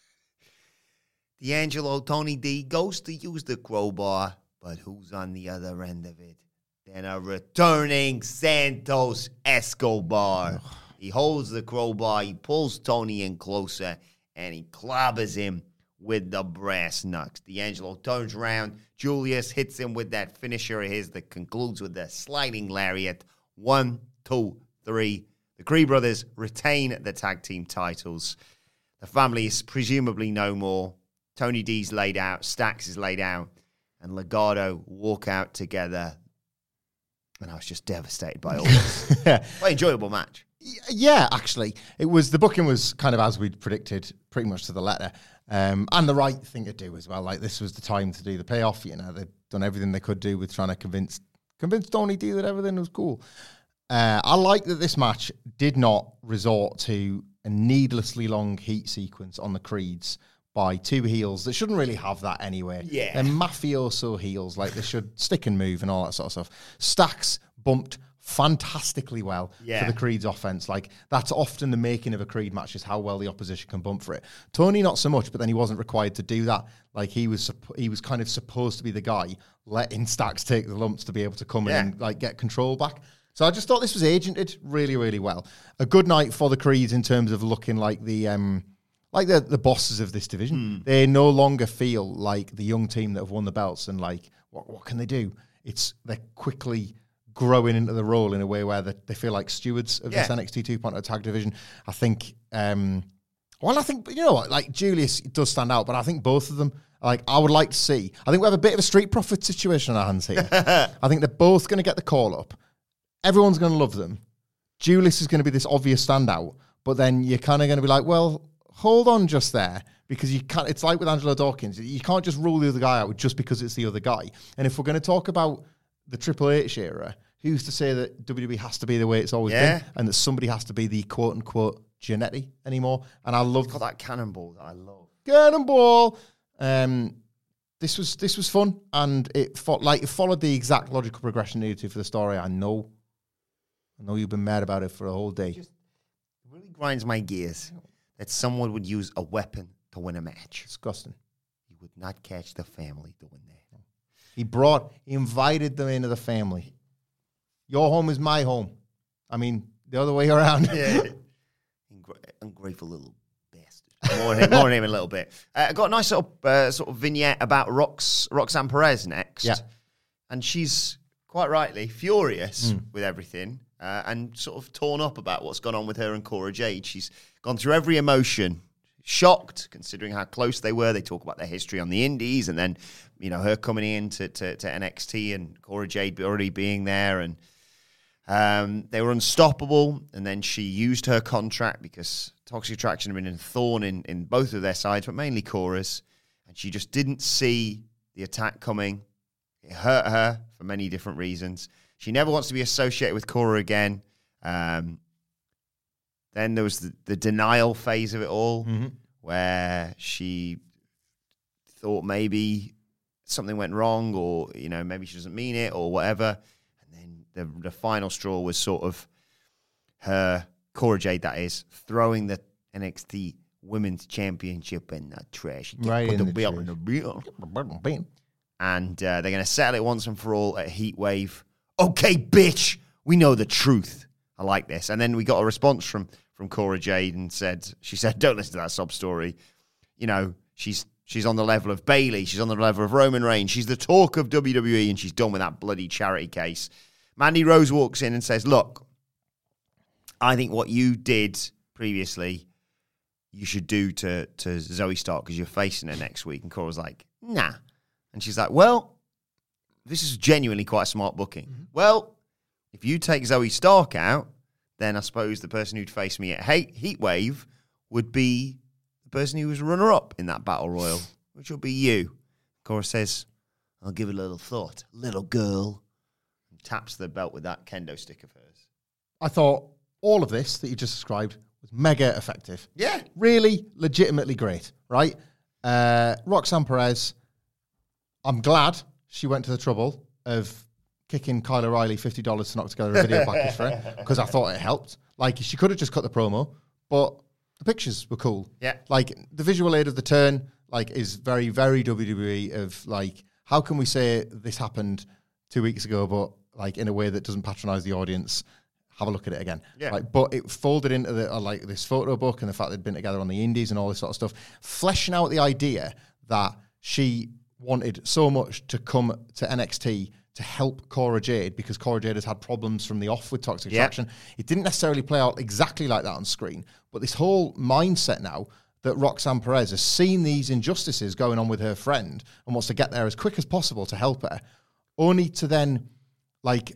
D'Angelo, Tony D, goes to use the crowbar, but who's on the other end of it? Then a returning Santos Escobar. He holds the crowbar, he pulls Tony in closer, and he clobbers him with the brass knucks. D'Angelo turns around. Julius hits him with that finisher of his that concludes with the sliding lariat. One, two, three. The Creed brothers retain the tag team titles. The family is presumably no more. Tony D's laid out. Stacks is laid out. And Legado walk out together. And I was just devastated by all this. Quite enjoyable match. Yeah, actually. It was, the booking was kind of as we'd predicted, pretty much to the letter. Um, and the right thing to do as well. Like, this was the time to do the payoff. You know, they'd done everything they could do with trying to convince convince Tony D that everything was cool. Uh, I like that this match did not resort to a needlessly long heat sequence on the Creeds by two heels that shouldn't really have that anyway. Yeah. They're mafioso heels. Like, they should stick and move and all that sort of stuff. Stacks bumped fantastically well yeah. for the Creed's offense. Like, that's often the making of a Creed match, is how well the opposition can bump for it. Tony, not so much, but then he wasn't required to do that. Like, he was he was kind of supposed to be the guy letting Stacks take the lumps to be able to come yeah. in and like get control back. So I just thought this was agented really, really well. A good night for the Creeds in terms of looking like the um, like the, the bosses of this division. Mm. They no longer feel like the young team that have won the belts and like, what what can they do? It's they're quickly growing into the role in a way where they, they feel like stewards of yeah. this N X T two point oh tag division. I think, um, well, I think, you know what, like Julius does stand out, but I think both of them, like, I would like to see, I think we have a bit of a Street Profits situation on our hands here. I think they're both going to get the call up. Everyone's going to love them. Julius is going to be this obvious standout, but then you're kind of going to be like, well, hold on just there, because you can't, it's like with Angelo Dawkins, you can't just rule the other guy out just because it's the other guy. And if we're going to talk about the Triple H era, who's to say that W W E has to be the way it's always yeah. been, and that somebody has to be the quote-unquote Giannetti anymore? And I love... It's got that cannonball that I love. Cannonball! Um, this was this was fun, and it, fo- like, it followed the exact logical progression needed to for the story. I know. I know you've been mad about it for a whole day. It just really grinds my gears that someone would use a weapon to win a match. Disgusting. You would not catch the family doing that. He brought, he invited them into the family. Your home is my home. I mean, the other way around. Yeah. Ingra- ungrateful little bastard. More on him, more on him in a little bit. Uh, I got a nice little uh, sort of vignette about Rox, Roxanne Perez next. Yeah. And she's quite rightly furious mm. with everything uh, and sort of torn up about what's gone on with her and Cora Jade. She's gone through every emotion. Shocked, considering how close they were. They talk about their history on the Indies, and then, you know, her coming in to, to, to N X T and Cora Jade already being there, and um, they were unstoppable. And then she used her contract because Toxic Attraction had been a thorn in, in both of their sides, but mainly Cora's, and she just didn't see the attack coming. It hurt her for many different reasons. She never wants to be associated with Cora again. Um, Then there was the, the denial phase of it all, mm-hmm. where she thought maybe something went wrong, or you know maybe she doesn't mean it, or whatever. And then the the final straw was sort of her Cora Jade, that is, throwing the N X T Women's Championship in the trash. Right in the belt trash. in the belt. And uh, they're going to settle it once and for all at Heatwave. Okay, bitch, we know the truth. I like this. And then we got a response from from Cora Jade and said, she said, don't listen to that sob story. You know, she's she's on the level of Bayley. She's on the level of Roman Reigns. She's the talk of W W E, and she's done with that bloody charity case. Mandy Rose walks in and says, look, I think what you did previously, you should do to, to Zoe Stark because you're facing her next week. And Cora's like, nah. And she's like, well, this is genuinely quite a smart booking. Mm-hmm. Well, if you take Zoe Stark out, then I suppose the person who'd face me at Heatwave would be the person who was runner-up in that battle royal, which will be you. Cora says, I'll give it a little thought. Little girl. And taps the belt with that kendo stick of hers. I thought all of this that you just described was mega effective. Yeah. Really, legitimately great, right? Uh, Roxanne Perez, I'm glad she went to the trouble of kicking Kyle O'Reilly fifty dollars to knock together a video package for her, because I thought it helped. Like, she could have just cut the promo, but the pictures were cool. Yeah. Like, the visual aid of the turn, like, is very, very W W E of, like, how can we say this happened two weeks ago, but, like, in a way that doesn't patronize the audience? Have a look at it again. Yeah. Like, but it folded into the, uh, like, this photo book and the fact they'd been together on the indies and all this sort of stuff, fleshing out the idea that she wanted so much to come to N X T to help Cora Jade, because Cora Jade has had problems from the off with Toxic Yep. Attraction. It didn't necessarily play out exactly like that on screen, but this whole mindset now that Roxanne Perez has seen these injustices going on with her friend and wants to get there as quick as possible to help her, only to then, like,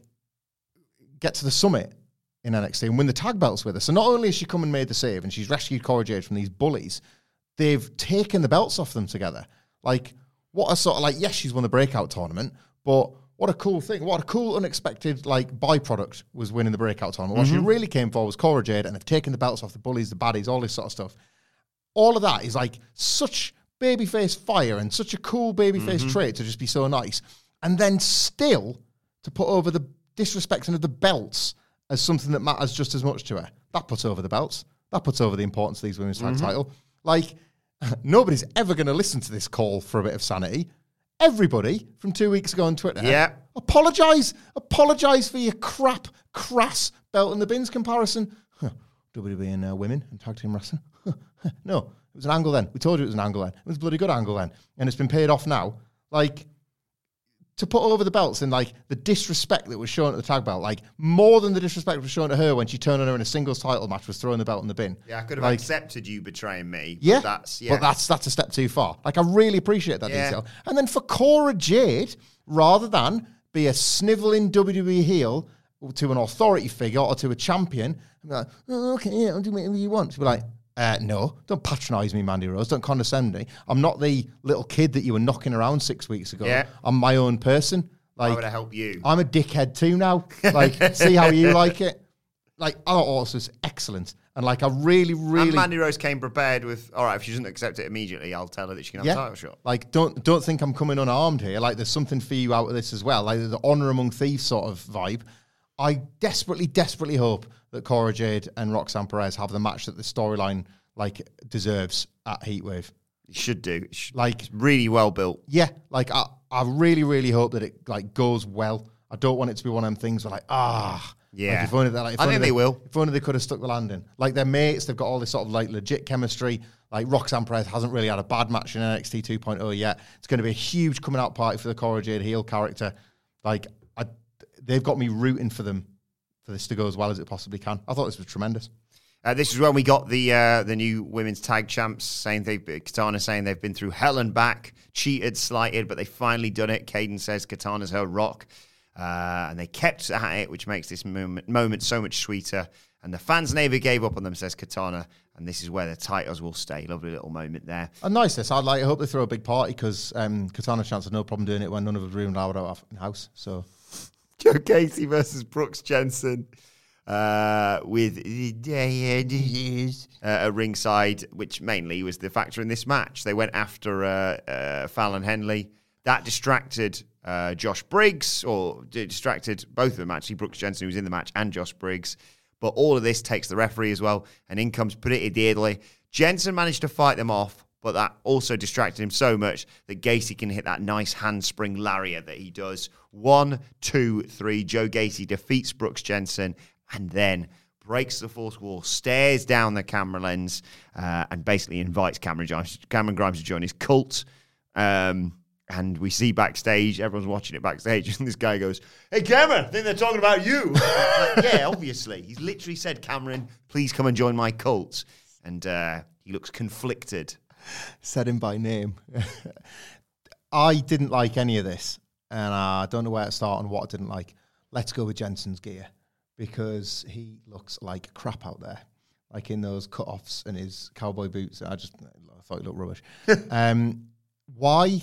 get to the summit in N X T and win the tag belts with her. So not only has she come and made the save and she's rescued Cora Jade from these bullies, they've taken the belts off them together. Like, what a sort of, like, yes, she's won the breakout tournament, but what a cool thing. What a cool, unexpected, like, byproduct was winning the breakout tournament. What Mm-hmm. she really came for was Cora Jade, and they've taken the belts off the bullies, the baddies, all this sort of stuff. All of that is, like, such babyface fire and such a cool babyface Mm-hmm. trait to just be so nice. And then still to put over the disrespecting of the belts as something that matters just as much to her. That puts over the belts. That puts over the importance of these women's tag Mm-hmm. title. Like, nobody's ever going to listen to this call for a bit of sanity. Everybody from two weeks ago on Twitter, Yeah. apologise. Apologise for your crap, crass belt in the bins comparison. Huh. W W E and uh, women and tag team wrestling. No, it was an angle then. We told you it was an angle then. It was a bloody good angle then. And it's been paid off now. Like, to put over the belts and, like, the disrespect that was shown at the tag belt, like, more than the disrespect was shown to her when she turned on her in a singles title match, was throwing the belt in the bin. Yeah, I could have Like, accepted you betraying me. But yeah, that's, yeah. but that's that's a step too far. Like, I really appreciate that Yeah. detail. And then for Cora Jade, rather than be a snivelling W W E heel to an authority figure or to a champion, I'm like, oh, okay, yeah, I'll do whatever you want. To be like, uh, no, don't patronise me, Mandy Rose. Don't condescend me. I'm not the little kid that you were knocking around six weeks ago. Yeah. I'm my own person. Why Like, would I help you? I'm a dickhead too now. Like, see how you like it. Like, I thought all this was excellent. And, like, I really, really... And Mandy Rose came prepared with, all right, if she doesn't accept it immediately, I'll tell her that she can have a title shot. Like, don't don't think I'm coming unarmed here. Like, there's something for you out of this as well. Like, the honor among thieves sort of vibe. I desperately, desperately hope that Cora Jade and Roxanne Perez have the match that the storyline, like, deserves at Heatwave. You should do. It should, Like, it's really well built. yeah, like, I, I really, really hope that it, like, goes well. I don't want it to be one of them things where, like, ah... Yeah. Like, if only they, like, if I only think they will. If only they could have stuck the landing. Like, they're mates, they've got all this sort of, like, legit chemistry. Like, Roxanne Perez hasn't really had a bad match in N X T two point oh yet. It's going to be a huge coming out party for the Cora Jade heel character. Like, I, they've got me rooting for them for this to go as well as it possibly can. I thought this was tremendous. Uh, this is when we got the uh, the new women's tag champs saying they Katana saying they've been through hell and back, cheated, slighted, but they finally done it. Kaden says Katana's her rock. Uh, and they kept at it, which makes this moment, moment so much sweeter. And the fans never gave up on them, says Katana. And this is where the titles will stay. Lovely little moment there. And nice this. I'd like. I hope they throw a big party because um, Katana Chance had no problem doing it when none of us were even allowed out in house. So Joe Casey versus Brooks Jensen. uh, with uh, at ringside, which mainly was the factor in this match. They went after uh, uh, Fallon Henley. That distracted uh, Josh Briggs, or distracted both of them, actually. Brooks Jensen, who was in the match, and Josh Briggs. But all of this takes the referee as well, and in comes Pretty Deadly. Jensen managed to fight them off, but that also distracted him so much that Gacy can hit that nice handspring lariat that he does. One, two, three. Joe Gacy defeats Brooks Jensen and then breaks the fourth wall, stares down the camera lens, uh, and basically invites Cameron Grimes, Cameron Grimes to join his cult. Um, and we see backstage, everyone's watching it backstage, and this guy goes, "Hey, Cameron, I think they're talking about you." Like, yeah, obviously. He's literally said, "Cameron, please come and join my cult." And uh, he looks conflicted. Said him by name. I didn't like any of this, and I don't know where to start on what I didn't like. Let's go with Jensen's gear, because he looks like crap out there, like in those cut-offs and his cowboy boots. I just I thought he looked rubbish. um, why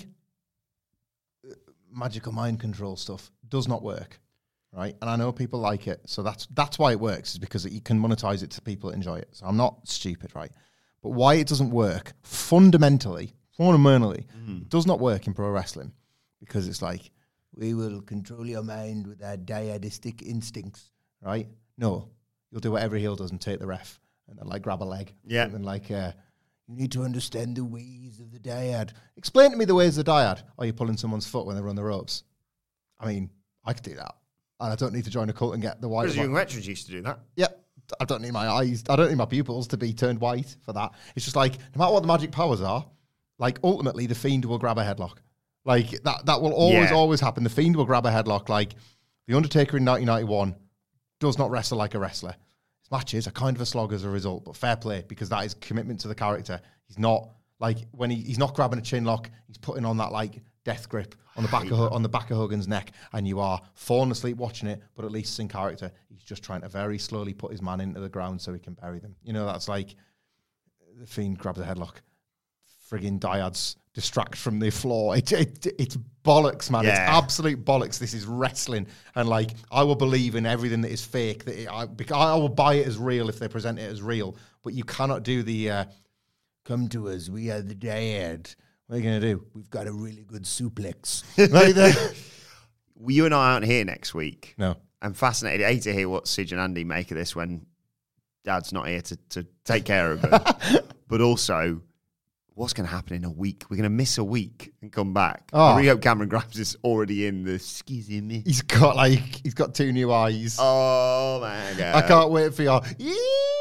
magical mind control stuff does not work, right? And I know people like it, so that's that's why it works, is because you can monetize it to people that enjoy it. So I'm not stupid, right? But why it doesn't work fundamentally, fundamentally, mm. does not work in pro wrestling, because it's like, we will control your mind with our dyadistic instincts, right? No, you'll do what every heel does and take the ref and then like grab a leg. Yeah. And then like, uh, you need to understand the ways of the dyad. Explain to me the ways of the dyad. Are you pulling someone's foot when they run the ropes? I mean, I could do that. And I don't need to join a cult and get the white. Because young veterans used to do that. Yeah. I don't need my eyes. I don't need my pupils to be turned white for that. It's just like, no matter what the magic powers are, like ultimately the Fiend will grab a headlock. Like that, that will always, yeah. always happen. The Fiend will grab a headlock. Like The Undertaker in nineteen ninety-one does not wrestle like a wrestler. His matches are kind of a slog as a result, but fair play, because that is commitment to the character. He's not like when he, he's not grabbing a chin lock, he's putting on that like death grip on the back of on the back of Hogan's neck, and you are falling asleep watching it, but at least it's in character. He's just trying to very slowly put his man into the ground so he can bury them. You know, that's like the Fiend grabs a headlock. Friggin' dyads distract from the floor. It, it, it's bollocks, man. Yeah. It's absolute bollocks. This is wrestling. And, like, I will believe in everything that is fake. That it, I, because I will buy it as real if they present it as real. But you cannot do the, uh, come to us, we are the dyad. What are you going to do? We've got a really good suplex. Right there. Well, you and I aren't here next week. No. I'm fascinated. A to hear what Sidge and Andy make of this when Dad's not here to, to take care of them. But also, what's going to happen in a week? We're going to miss a week and come back. Oh. I really hope Cameron Grimes is already in the schism. He's got, like, he's got two new eyes. Oh, my God. I can't wait for your, yeah,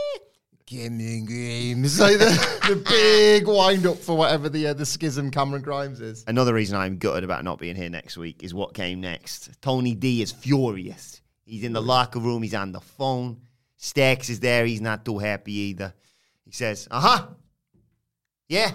Cameron Grimes. Like the, the big wind-up for whatever the uh, the schism Cameron Grimes is. Another reason I'm gutted about not being here next week is what came next. Tony D is furious. He's in the locker room. He's on the phone. Stacks is there. He's not too happy either. He says, uh-huh. Yeah.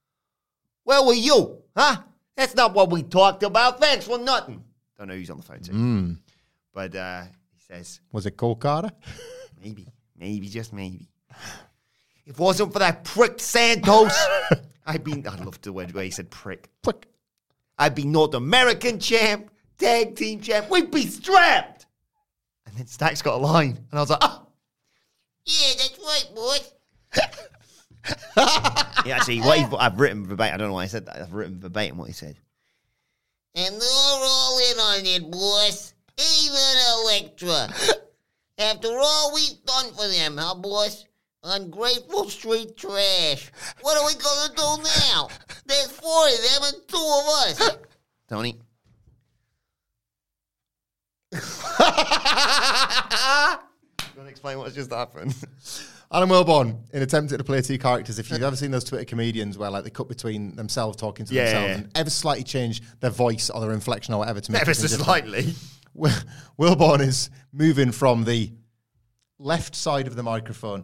Where were you? Huh? That's not what we talked about. Thanks for nothing. Don't know who's on the phone to. Mm. But uh, he says, Was it Cole Carter? maybe. Maybe, just maybe. If it wasn't for that prick Santos, I'd be, I loved the way he said prick. Prick. I'd be North American champ, tag team champ. We'd be strapped. And then Stacks got a line. And I was like, oh. Yeah, that's right, boys. Yeah, actually, what he, I've written verbatim. I don't know why I said that. I've written verbatim what he said. And they're all in on it, boss. Even Elektra. After all we've done for them, huh, boss? Ungrateful street trash. What are we gonna do now? There's four of them and two of us. Tony. You want to explain what's just happened? Adam Wilborn, in attempting to play two characters, if you've ever seen those Twitter comedians where like they cut between themselves talking to yeah, themselves yeah. and ever slightly change their voice or their inflection or whatever to make Ever it so different. slightly. Wilborn is moving from the left side of the microphone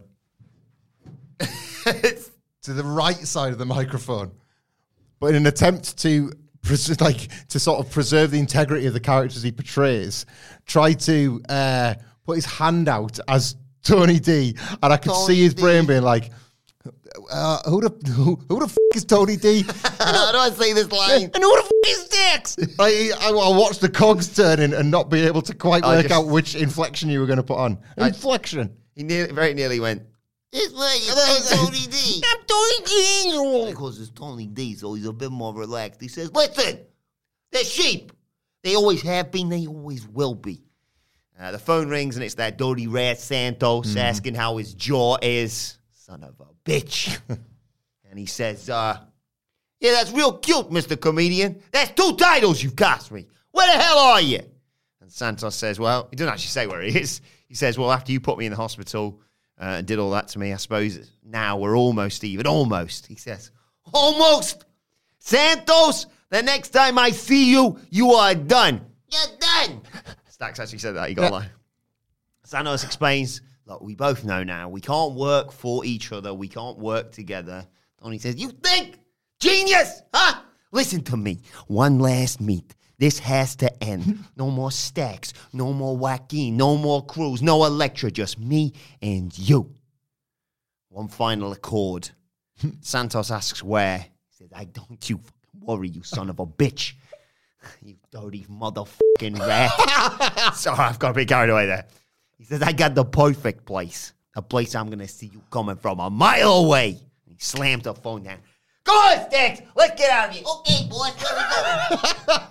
to the right side of the microphone, but in an attempt to pres- like to sort of preserve the integrity of the characters he portrays, try to uh, put his hand out as Tony D, and I could Tony see his D. brain being like, uh, who the who, who the f- is Tony D? How do I say this line? And who the f- is Dex? I, I, I watched the cogs turning and not be able to quite I work just- out which inflection you were going to put on. I- Inflection. He nearly, very nearly went, it's like Tony D. I'm Tony D. Because it's Tony D, so he's a bit more relaxed. He says, listen, they're sheep. They always have been, they always will be. Uh, the phone rings, and it's that dirty rat Santos mm. asking how his jaw is. Son of a bitch. And he says, uh, yeah, that's real cute, Mister Comedian. That's two titles you've cost me. Where the hell are you? And Santos says, well, he doesn't actually say where he is. He says, well, after you put me in the hospital uh, and did all that to me, I suppose now we're almost even. Almost. He says, almost. Santos, the next time I see you, you are done. You're done. Stacks actually said that. He got yeah. a line. Santos explains, look, we both know now. We can't work for each other. We can't work together. Tony says, you think? Genius, huh? Listen to me. One last meet. This has to end. No more Stacks. No more Joaquin. No more Cruz. No Elektra. Just me and you. One final accord. Santos asks where. He says, I don't you fucking worry, you son of a bitch. You dirty motherfucking rat. Sorry, I've got a bit carried away there. He says, I got the perfect place. A place I'm going to see you coming from a mile away. And he slammed the phone down. Come on, Stacks. Let's get out of here. Okay, boys. Where we going?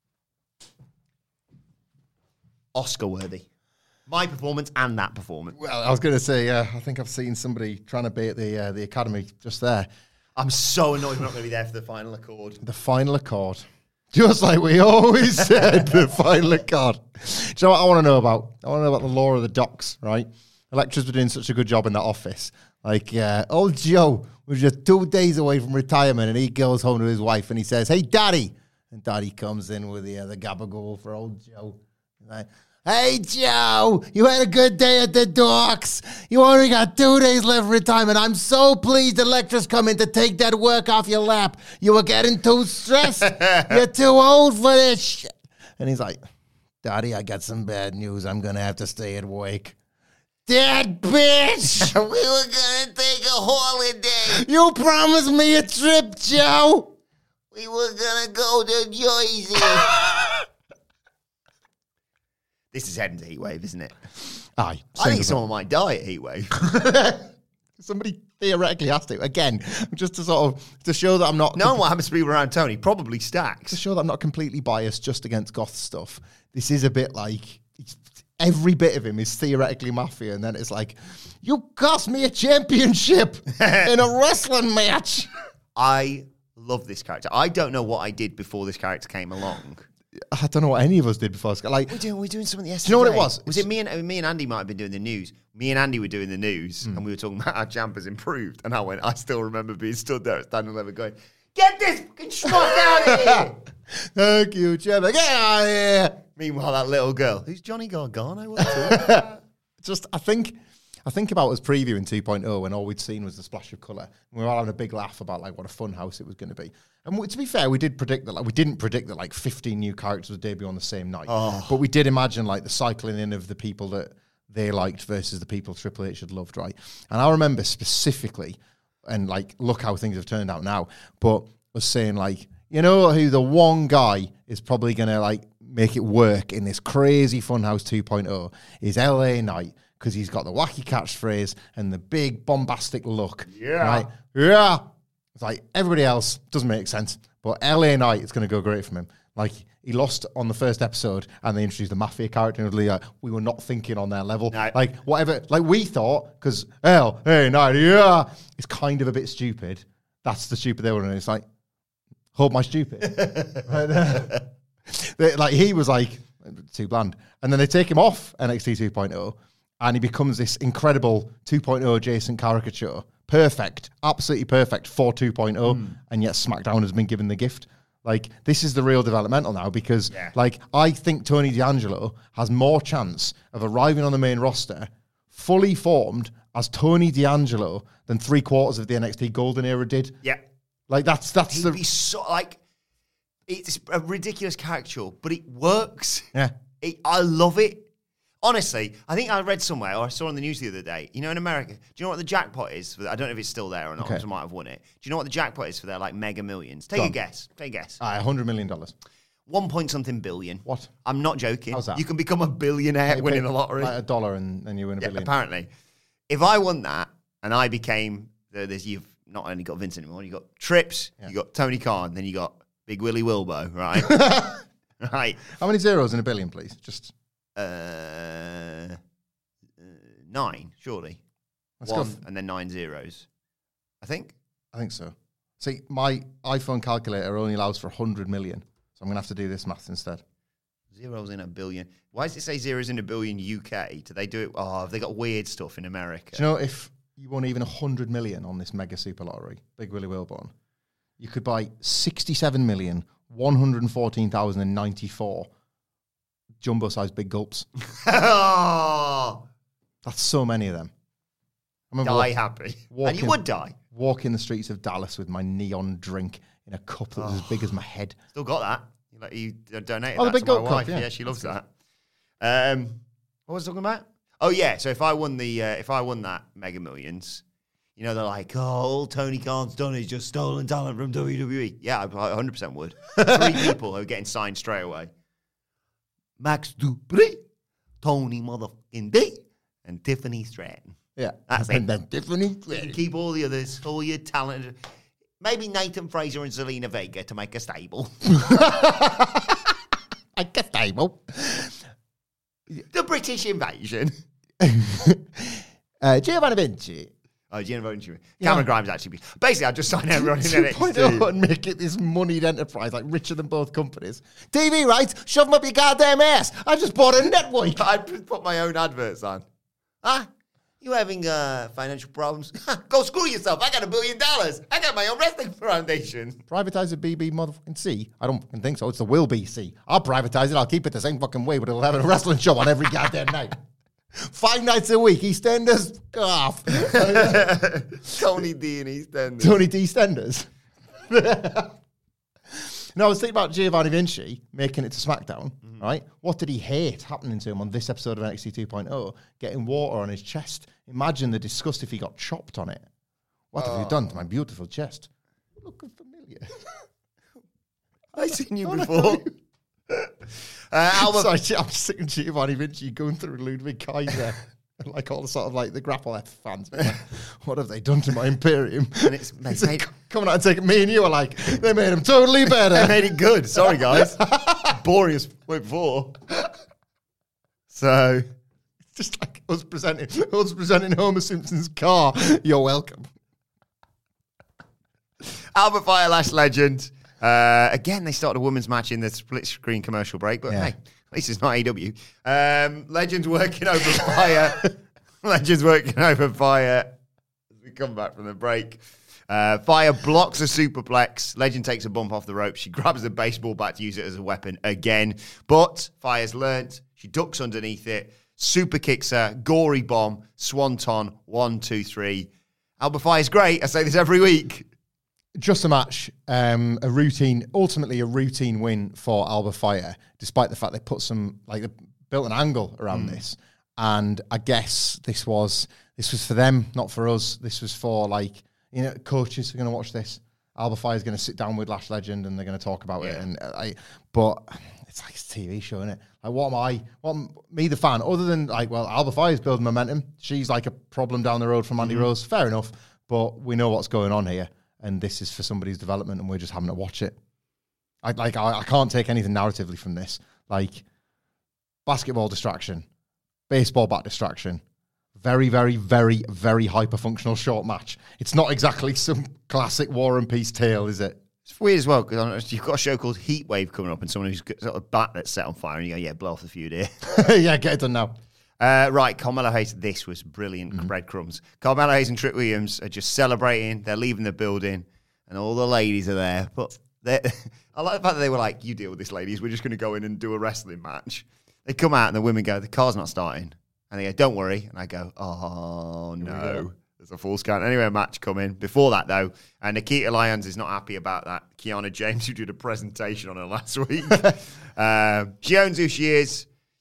Oscar-worthy. My performance and that performance. Well, I was going to say, uh, I think I've seen somebody trying to bait the uh, the Academy just there. I'm so annoyed we're not going to be there for the final accord. The final accord. Just like we always said, the final accord. Do you know what I want to know about? I want to know about the law of the docks, right? Electra's been doing such a good job in that office. Like, uh, old Joe was just two days away from retirement, and he goes home to his wife, and he says, hey, Daddy. And Daddy comes in with the, uh, the gabagool for old Joe. Like, hey, Joe, you had a good day at the docks. You only got two days left of retirement. I'm so pleased Electra's coming to take that work off your lap. You were getting too stressed. You're too old for this shit. And he's like, Daddy, I got some bad news. I'm going to have to stay at work. That bitch! We were going to take a holiday. You promised me a trip, Joe. We were going to go to Jersey. This is heading to Heatwave, isn't it? Aye. I think someone might die at Heatwave. Somebody theoretically has to. Again, just to sort of, to show that I'm not... No one what happens to people around Tony. Probably Stacks. To show that I'm not completely biased just against goth stuff. This is a bit like... Every bit of him is theoretically mafia, and then it's like, you cost me a championship in a wrestling match. I love this character. I don't know what I did before this character came along. I don't know what any of us did before. Like, we're doing, we're doing something yesterday. Do you know what it was? Was it me and me and Andy might have been doing the news? Me and Andy were doing the news, mm. and we were talking about how Ciampa's improved. And I went, I still remember being stood there at Standing Eleven going, get this fucking schmuck out of here! Thank you, Ciampa. Get out of here! Meanwhile, that little girl, who's Johnny Gargano? What Just, I think... I think about us previewing two point oh when all we'd seen was the splash of colour. We were all having a big laugh about like what a fun house it was going to be. And we, to be fair, we did predict that. Like, we didn't predict that like fifteen new characters would debut on the same night. Oh. But we did imagine like the cycling in of the people that they liked versus the people Triple H had loved, right? And I remember specifically, and like look how things have turned out now, but was saying like, you know who the one guy is probably going to like make it work in this crazy Funhouse two point oh is L A Knight. Because he's got the wacky catchphrase and the big bombastic look. Yeah. Right? Yeah. It's like everybody else doesn't make sense. But L A Knight is going to go great from him. Like, he lost on the first episode and they introduced the Mafia character. And like, we were not thinking on their level. No. Like, whatever. Like, we thought, because L A Knight, yeah, it's kind of a bit stupid. That's the stupid they were. And it's like, hold my stupid. Right? they, like, he was like, too bland. And then they take him off N X T two point oh. And he becomes this incredible two point oh adjacent caricature. Perfect. Absolutely perfect for two point oh. Mm. And yet SmackDown has been given the gift. Like, this is the real developmental now because, yeah. like, I think Tony D'Angelo has more chance of arriving on the main roster fully formed as Tony D'Angelo than three quarters of the N X T Golden Era did. Yeah. Like, that's... that's He'd the be so, like... It's a ridiculous caricature, but it works. Yeah. It, I love it. Honestly, I think I read somewhere, or I saw on the news the other day, you know, in America, do you know what the jackpot is? For the, I don't know if it's still there or not, because Okay. I might have won it. Do you know what the jackpot is for their, like, mega millions? Take Go a on. guess. Take a guess. All right, one hundred million dollars. One point something billion. What? I'm not joking. How's that? You can become a billionaire You winning pay a lottery. Like a dollar and, and you win a Yeah, billion. apparently. If I won that and I became, there's, you've not only got Vince anymore, you got Trips, Yeah. you got Tony Khan, then you got Big Willie Wilbo, right? right. How many zeros in a billion, please? Just Uh, uh, nine, surely. Let's One go f- and then nine zeros. I think. I think so. See, my iPhone calculator only allows for one hundred million, so I'm going to have to do this maths instead. Zeros in a billion. Why does it say zeros in a billion U K? Do they do it? Oh, have they got weird stuff in America? Do you know if you won even one hundred million on this mega super lottery, Big Willie Wilborn, you could buy sixty-seven million, one hundred fourteen thousand ninety-four jumbo-sized big gulps. Oh, That's so many of them. I remember die walk- happy. And walking- you would die. walking the streets of Dallas with my neon drink in a cup that was as big as my head. Still got that. You, like, you donated Oh, the that big to my goat cup, wife. yeah. Yeah, she loves that. Um, what was I talking about? Oh yeah. So if I won the, uh, if I won that Mega Millions, you know, they're like, oh, all Tony Khan's done is just stolen talent from W W E. Yeah, I one hundred percent would. Three people who are getting signed straight away: Max Dupree, Tony motherfucking D, and Tiffany Stratton. Yeah. That's and it. then Tiffany. You can keep all the others, all your talented. Maybe Nathan Fraser and Zelina Vega to make a stable. I guess I will. The British invasion. uh, Giovanni Vinci. Oh, Giovanni Vinci. Yeah. Cameron Grimes actually. Be- Basically, I just signed everyone in two N X point T. oh and make it this moneyed enterprise, like richer than both companies. T V rights, shove them up your goddamn ass. I just bought a network. I put my own adverts on. Huh? You having uh, financial problems? Go screw yourself. I got a billion dollars. I got my own wrestling foundation. Privatize the B B motherfucking C. I don't fucking think so. It's the Will B C. I'll privatize it. I'll keep it the same fucking way, but it'll have a wrestling show on every goddamn night. Five nights a week. EastEnders, off. Tony D and EastEnders. Tony D. Stenders. No, I was thinking about Giovanni Vinci making it to SmackDown, mm-hmm. right? What did he hate happening to him on this episode of N X T two point oh? Getting water on his chest. Imagine the disgust if he got chopped on it. What oh. have you done to my beautiful chest? Looking familiar. I've seen you before. uh, Albert- Sorry, I'm sick of Giovanni Vinci going through Ludwig Kaiser. Like all the sort of like the Grapple F fans. Like, what have they done to my Imperium? And it's made, It's like, coming out and taking me and you are like, they made him totally better. They made it good. Sorry, guys. Boring as way before. So, It's just like us presenting, us presenting Homer Simpson's car. You're welcome. Albert Fire Lash Legend. Uh, again, they started a women's match in the split screen commercial break, but Yeah. hey, at least it's not A E W. Um, Legends working over Fire. Legends working over Fire as we come back from the break. Uh, Fire blocks a superplex. Legend takes a bump off the rope. She grabs the baseball bat to use it as a weapon again. But Fire's learnt. She ducks underneath it. Super kicks her. Gory bomb. Swanton. One, two, three. Albert Fire's great. I say this every week. Just a match, um, a routine, ultimately a routine win for Alba Fire, despite the fact they put some, like, they built an angle around mm. this. And I guess this was, this was for them, not for us. This was for, like, you know, coaches are going to watch this. Alba Fire is going to sit down with Lash Legend and they're going to talk about yeah. it. And I, but it's like a T V show, isn't it? Like, what am I, what am, me the fan, other than, like, well, Alba Fire is building momentum. She's like a problem down the road from Mandy mm-hmm. Rose. Fair enough. But we know what's going on here. And this is for somebody's development, and we're just having to watch it. I like. I, I can't take anything narratively from this. Like, basketball distraction, baseball bat distraction, very, very, very, very hyper-functional short match. It's not exactly some classic War and Peace tale, is it? It's weird as well, because you've got a show called Heat Wave coming up, and someone who's got a bat that's set on fire, and you go, yeah, blow off the feud here. Yeah, get it done now. Uh, right, Carmelo Hayes, this was brilliant mm-hmm. breadcrumbs. Carmelo Hayes and Trick Williams are just celebrating. They're leaving the building, and all the ladies are there. But I like the fact that they were like, you deal with this, ladies. We're just going to go in and do a wrestling match. They come out, and the women go, the car's not starting. And they go, don't worry. And I go, oh, no. There's a false count. Anyway, a match coming. Before that, though, and Nikita Lyons is not happy about that. Kiana James, who did a presentation on her last week. um, she owns who she is.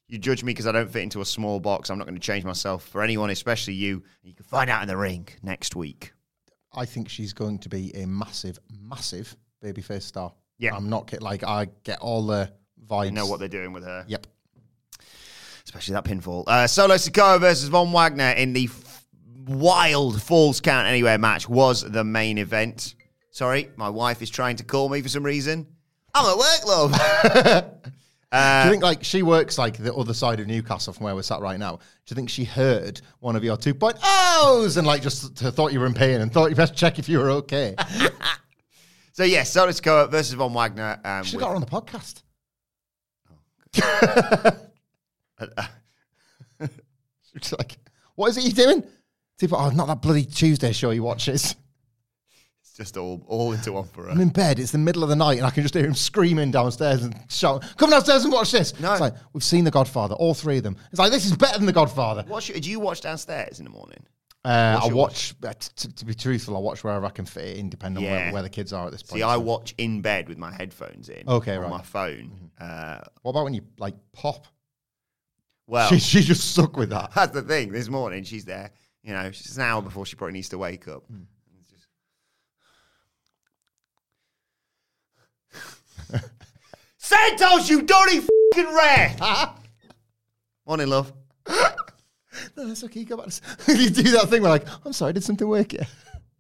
You judge me because I don't fit into a small box. I'm not going to change myself for anyone, especially you. You can find out in the ring next week. I think she's going to be a massive, massive babyface star. Yeah. I'm not kidding. Like, I get all the vibes. I know what they're doing with her. Yep. Especially that pinfall. Uh, Solo Sikoa versus Von Wagner in the f- wild Falls Count Anywhere match was the main event. Sorry, my wife is trying to call me for some reason. I'm at work, love. uh, Do you think, like, she works, like, the other side of Newcastle from where we're sat right now? Do you think she heard one of your two point ohs and, like, just t- thought you were in pain and thought you best check if you were okay? So, yes, yeah, Solo Sikoa versus Von Wagner. Um, Should have with- got her on the podcast. She's like, what is it you're doing? Tipo, oh, not that bloody Tuesday show he watches. It's just all, all into one for her. I'm in bed. It's the middle of the night, and I can just hear him screaming downstairs and shouting, "Come downstairs and watch this!" No. It's like, we've seen The Godfather, all three of them. It's like, this is better than The Godfather. What's your, do you watch downstairs in the morning? Uh, What's I your watch, uh, t- t- to be truthful, I watch wherever I can fit it in, depending on Yeah. where, where the kids are at this point. See, I So- watch in bed with my headphones in. Okay, on right. my phone. Uh, What about when you, like, pop? well, She, she's just stuck with that. that's the thing. This morning, she's there. You know, she's an hour before she probably needs to wake up. Hmm. It's just- Santos, you dirty fucking rat! Morning, love. No, that's okay. Go back. to- you do that thing where, like, I'm sorry, did something wake you?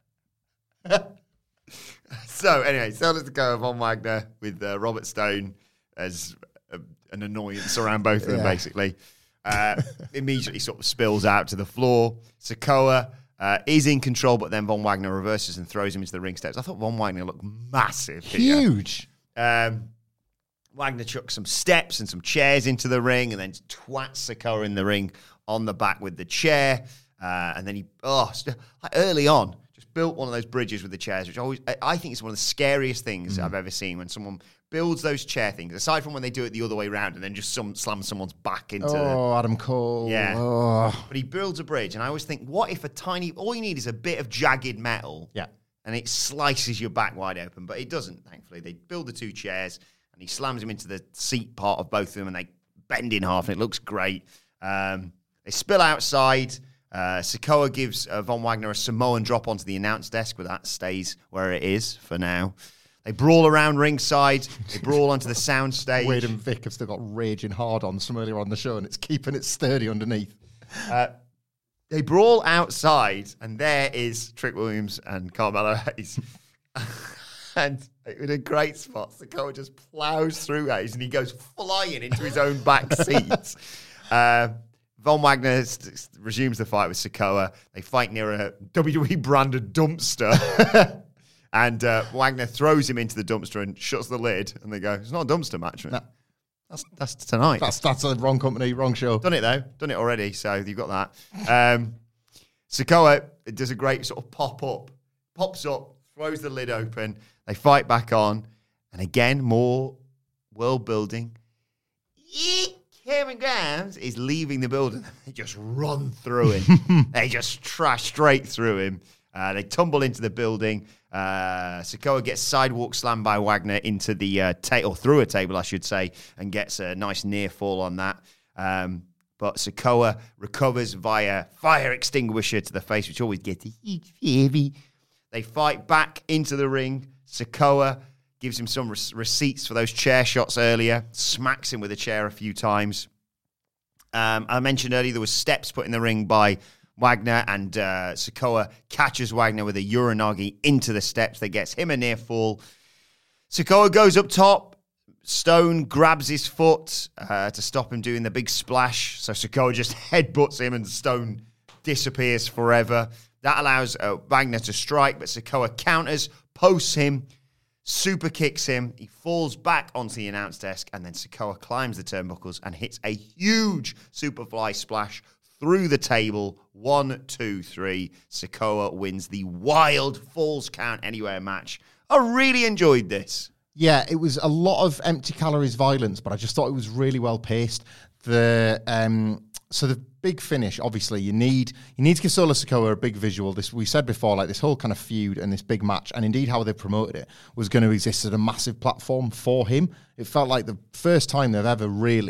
So, anyway, Solo Sikoa, Von Wagner with uh, Robert Stone as a, an annoyance around both of them, Yeah. basically. Uh, immediately sort of spills out to the floor. Sikoa uh, is in control, but then Von Wagner reverses and throws him into the ring steps. I thought Von Wagner looked massive here. Huge. Um, Wagner chucks some steps and some chairs into the ring and then twats Sikoa in the ring on the back with the chair. Uh, and then he, oh, st- like early on, just built one of those bridges with the chairs, which always, I, I think is one of the scariest things I've ever seen when someone builds those chair things, aside from when they do it the other way around and then just some slam someone's back into the... Oh, Adam Cole. Yeah. Oh. But he builds a bridge, and I always think, what if a tiny... All you need is a bit of jagged metal, Yeah. and it slices your back wide open, but it doesn't, thankfully. They build the two chairs, and he slams them into the seat part of both of them, and they bend in half, and it looks great. Um, they spill outside. Uh, Sikoa gives uh, Von Wagner a Samoan drop onto the announce desk, but that stays where it is for now. They brawl around ringside. They brawl onto the sound stage. Wade and Vic have still got raging hard-ons from earlier on the show, and it's keeping it sturdy underneath. Uh, they brawl outside, and there is Trick Williams and Carmelo Hayes. And in a great spot, Sikoa just plows through Hayes, and he goes flying into his own back seat. Uh, Von Wagner st- st- resumes the fight with Sikoa. They fight near a W W E-branded dumpster. And uh, Wagner throws him into the dumpster and shuts the lid. And they go, it's not a dumpster match, man. No. That's, that's tonight. That's that's a wrong company, wrong show. Done it, though. Done it already, so you've got that. Um, Sikoa does a great sort of pop-up. Pops up, throws the lid open. They fight back on. And again, more world building. Kevin Grimes is leaving the building. They just run through him. They just trash straight through him. Uh, they tumble into the building. Uh, Sikoa gets sidewalk slammed by Wagner into the uh, ta- or through a table, I should say, and gets a nice near fall on that. Um, but Sikoa recovers via fire extinguisher to the face, which always gets heavy. They fight back into the ring. Sikoa gives him some re- receipts for those chair shots earlier, smacks him with a chair a few times. Um, I mentioned earlier there was steps put in the ring by Wagner, and uh, Sikoa catches Wagner with a Uranagi into the steps that gets him a near fall. Sikoa goes up top. Stone grabs his foot uh, to stop him doing the big splash. So Sikoa just headbutts him and Stone disappears forever. That allows uh, Wagner to strike, but Sikoa counters, posts him, super kicks him. He falls back onto the announce desk, and then Sikoa climbs the turnbuckles and hits a huge Superfly splash through the table. One, two, three. Sikoa wins the wild Falls Count Anywhere match. I really enjoyed this. Yeah, it was a lot of empty calories violence, but I just thought it was really well paced. The um, so the big finish, obviously, you need you need to give Solo Sikoa a big visual. This we said before, like this whole kind of feud and this big match, and indeed how they promoted it was going to exist as a massive platform for him. It felt like the first time they've ever really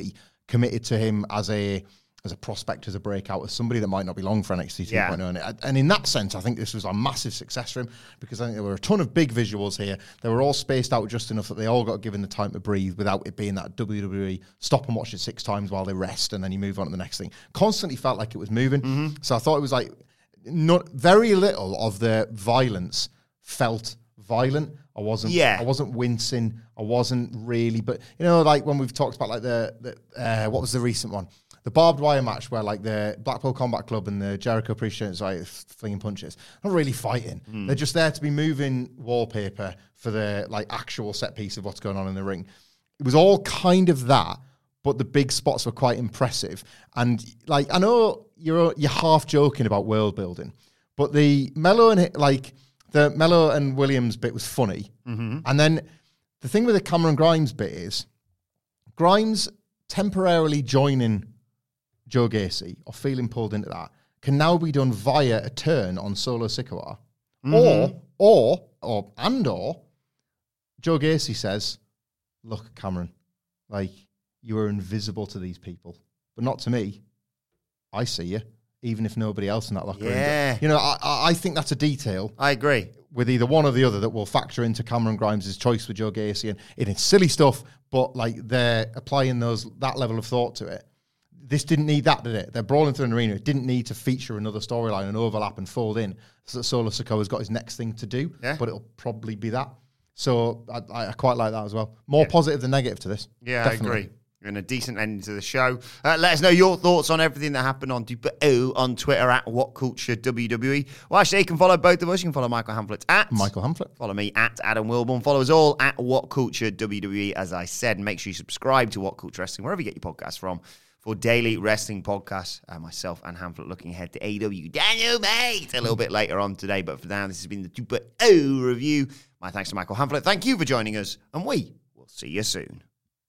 committed to him as a as a prospect, as a breakout, as somebody that might not be long for N X T two point oh. Yeah. And, and in that sense, I think this was a massive success for him, because I think there were a ton of big visuals here. They were all spaced out just enough that they all got given the time to breathe without it being that W W E stop and watch it six times while they rest and then you move on to the next thing. Constantly felt like it was moving. Mm-hmm. So I thought it was like, not very little of the violence felt violent. I wasn't, yeah. I wasn't wincing. I wasn't really, but you know, like when we've talked about like the, the uh, what was the recent one? The barbed wire match where like the Blackpool Combat Club and the Jericho Appreciation like flinging punches, not really fighting. Mm. They're just there to be moving wallpaper for the like actual set piece of what's going on in the ring. It was all kind of that, but the big spots were quite impressive. And like, I know you're you're half joking about world building, but the Mello and like the Mello and Williams bit was funny. Mm-hmm. And then the thing with the Cameron Grimes bit is Grimes temporarily joining Joe Gacy or feeling pulled into that can now be done via a turn on Solo Sikoa. Mm-hmm. Or, or, or, and or, Joe Gacy says, look, Cameron, like, you are invisible to these people, but not to me. I see you, even if nobody else in that locker yeah. room does. You know, I, I think that's a detail. I agree. With either one or the other that will factor into Cameron Grimes' choice with Joe Gacy. And it is silly stuff, but like they're applying those that level of thought to it. This didn't need that, did it? They're brawling through an arena. It didn't need to feature another storyline and overlap and fold in. So that Solo Sikoa's got his next thing to do, yeah. but it'll probably be that. So I, I quite like that as well. More yeah. positive than negative to this. Yeah, Definitely. I agree. And a decent ending to the show. Uh, let us know your thoughts on everything that happened on Duper on Twitter at WhatCultureWWE. Well, actually, you can follow both of us. You can follow Michael Hamflett at Michael Hamflett. Follow me at Adam Wilborn. Follow us all at WhatCultureWWE. As I said, make sure you subscribe to What Culture Wrestling wherever you get your podcasts from for daily wrestling podcasts. Uh, myself and Hamflett looking ahead to A E W Dynamite a little bit later on today. But for now, this has been the Duper O review. My thanks to Michael Hamflett. Thank you for joining us, and we will see you soon.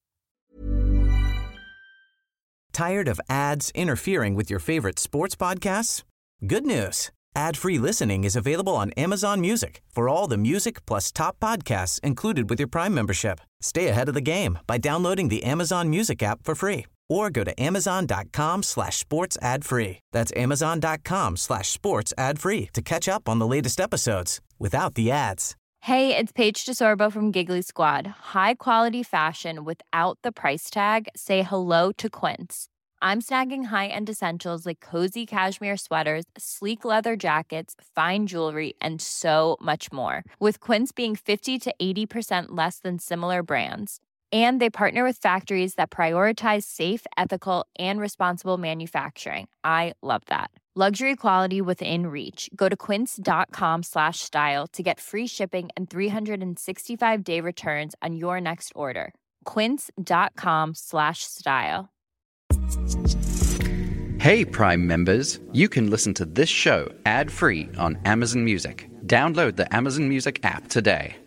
Tired of ads interfering with your favorite sports podcasts? Good news. Ad-free listening is available on Amazon Music for all the music plus top podcasts included with your Prime membership. Stay ahead of the game by downloading the Amazon Music app for free or go to amazon.com slash sports ad free. That's amazon.com slash sports ad free to catch up on the latest episodes without the ads. Hey, it's Paige DeSorbo from Giggly Squad. High quality fashion without the price tag. Say hello to Quince. I'm snagging high-end essentials like cozy cashmere sweaters, sleek leather jackets, fine jewelry, and so much more. With Quince being fifty to eighty percent less than similar brands. And they partner with factories that prioritize safe, ethical, and responsible manufacturing. I love that. Luxury quality within reach. Go to quince.com slash style to get free shipping and three sixty-five day returns on your next order. Quince.com slash style. Hey, Prime members, you can listen to this show ad-free on Amazon Music. Download the Amazon Music app today.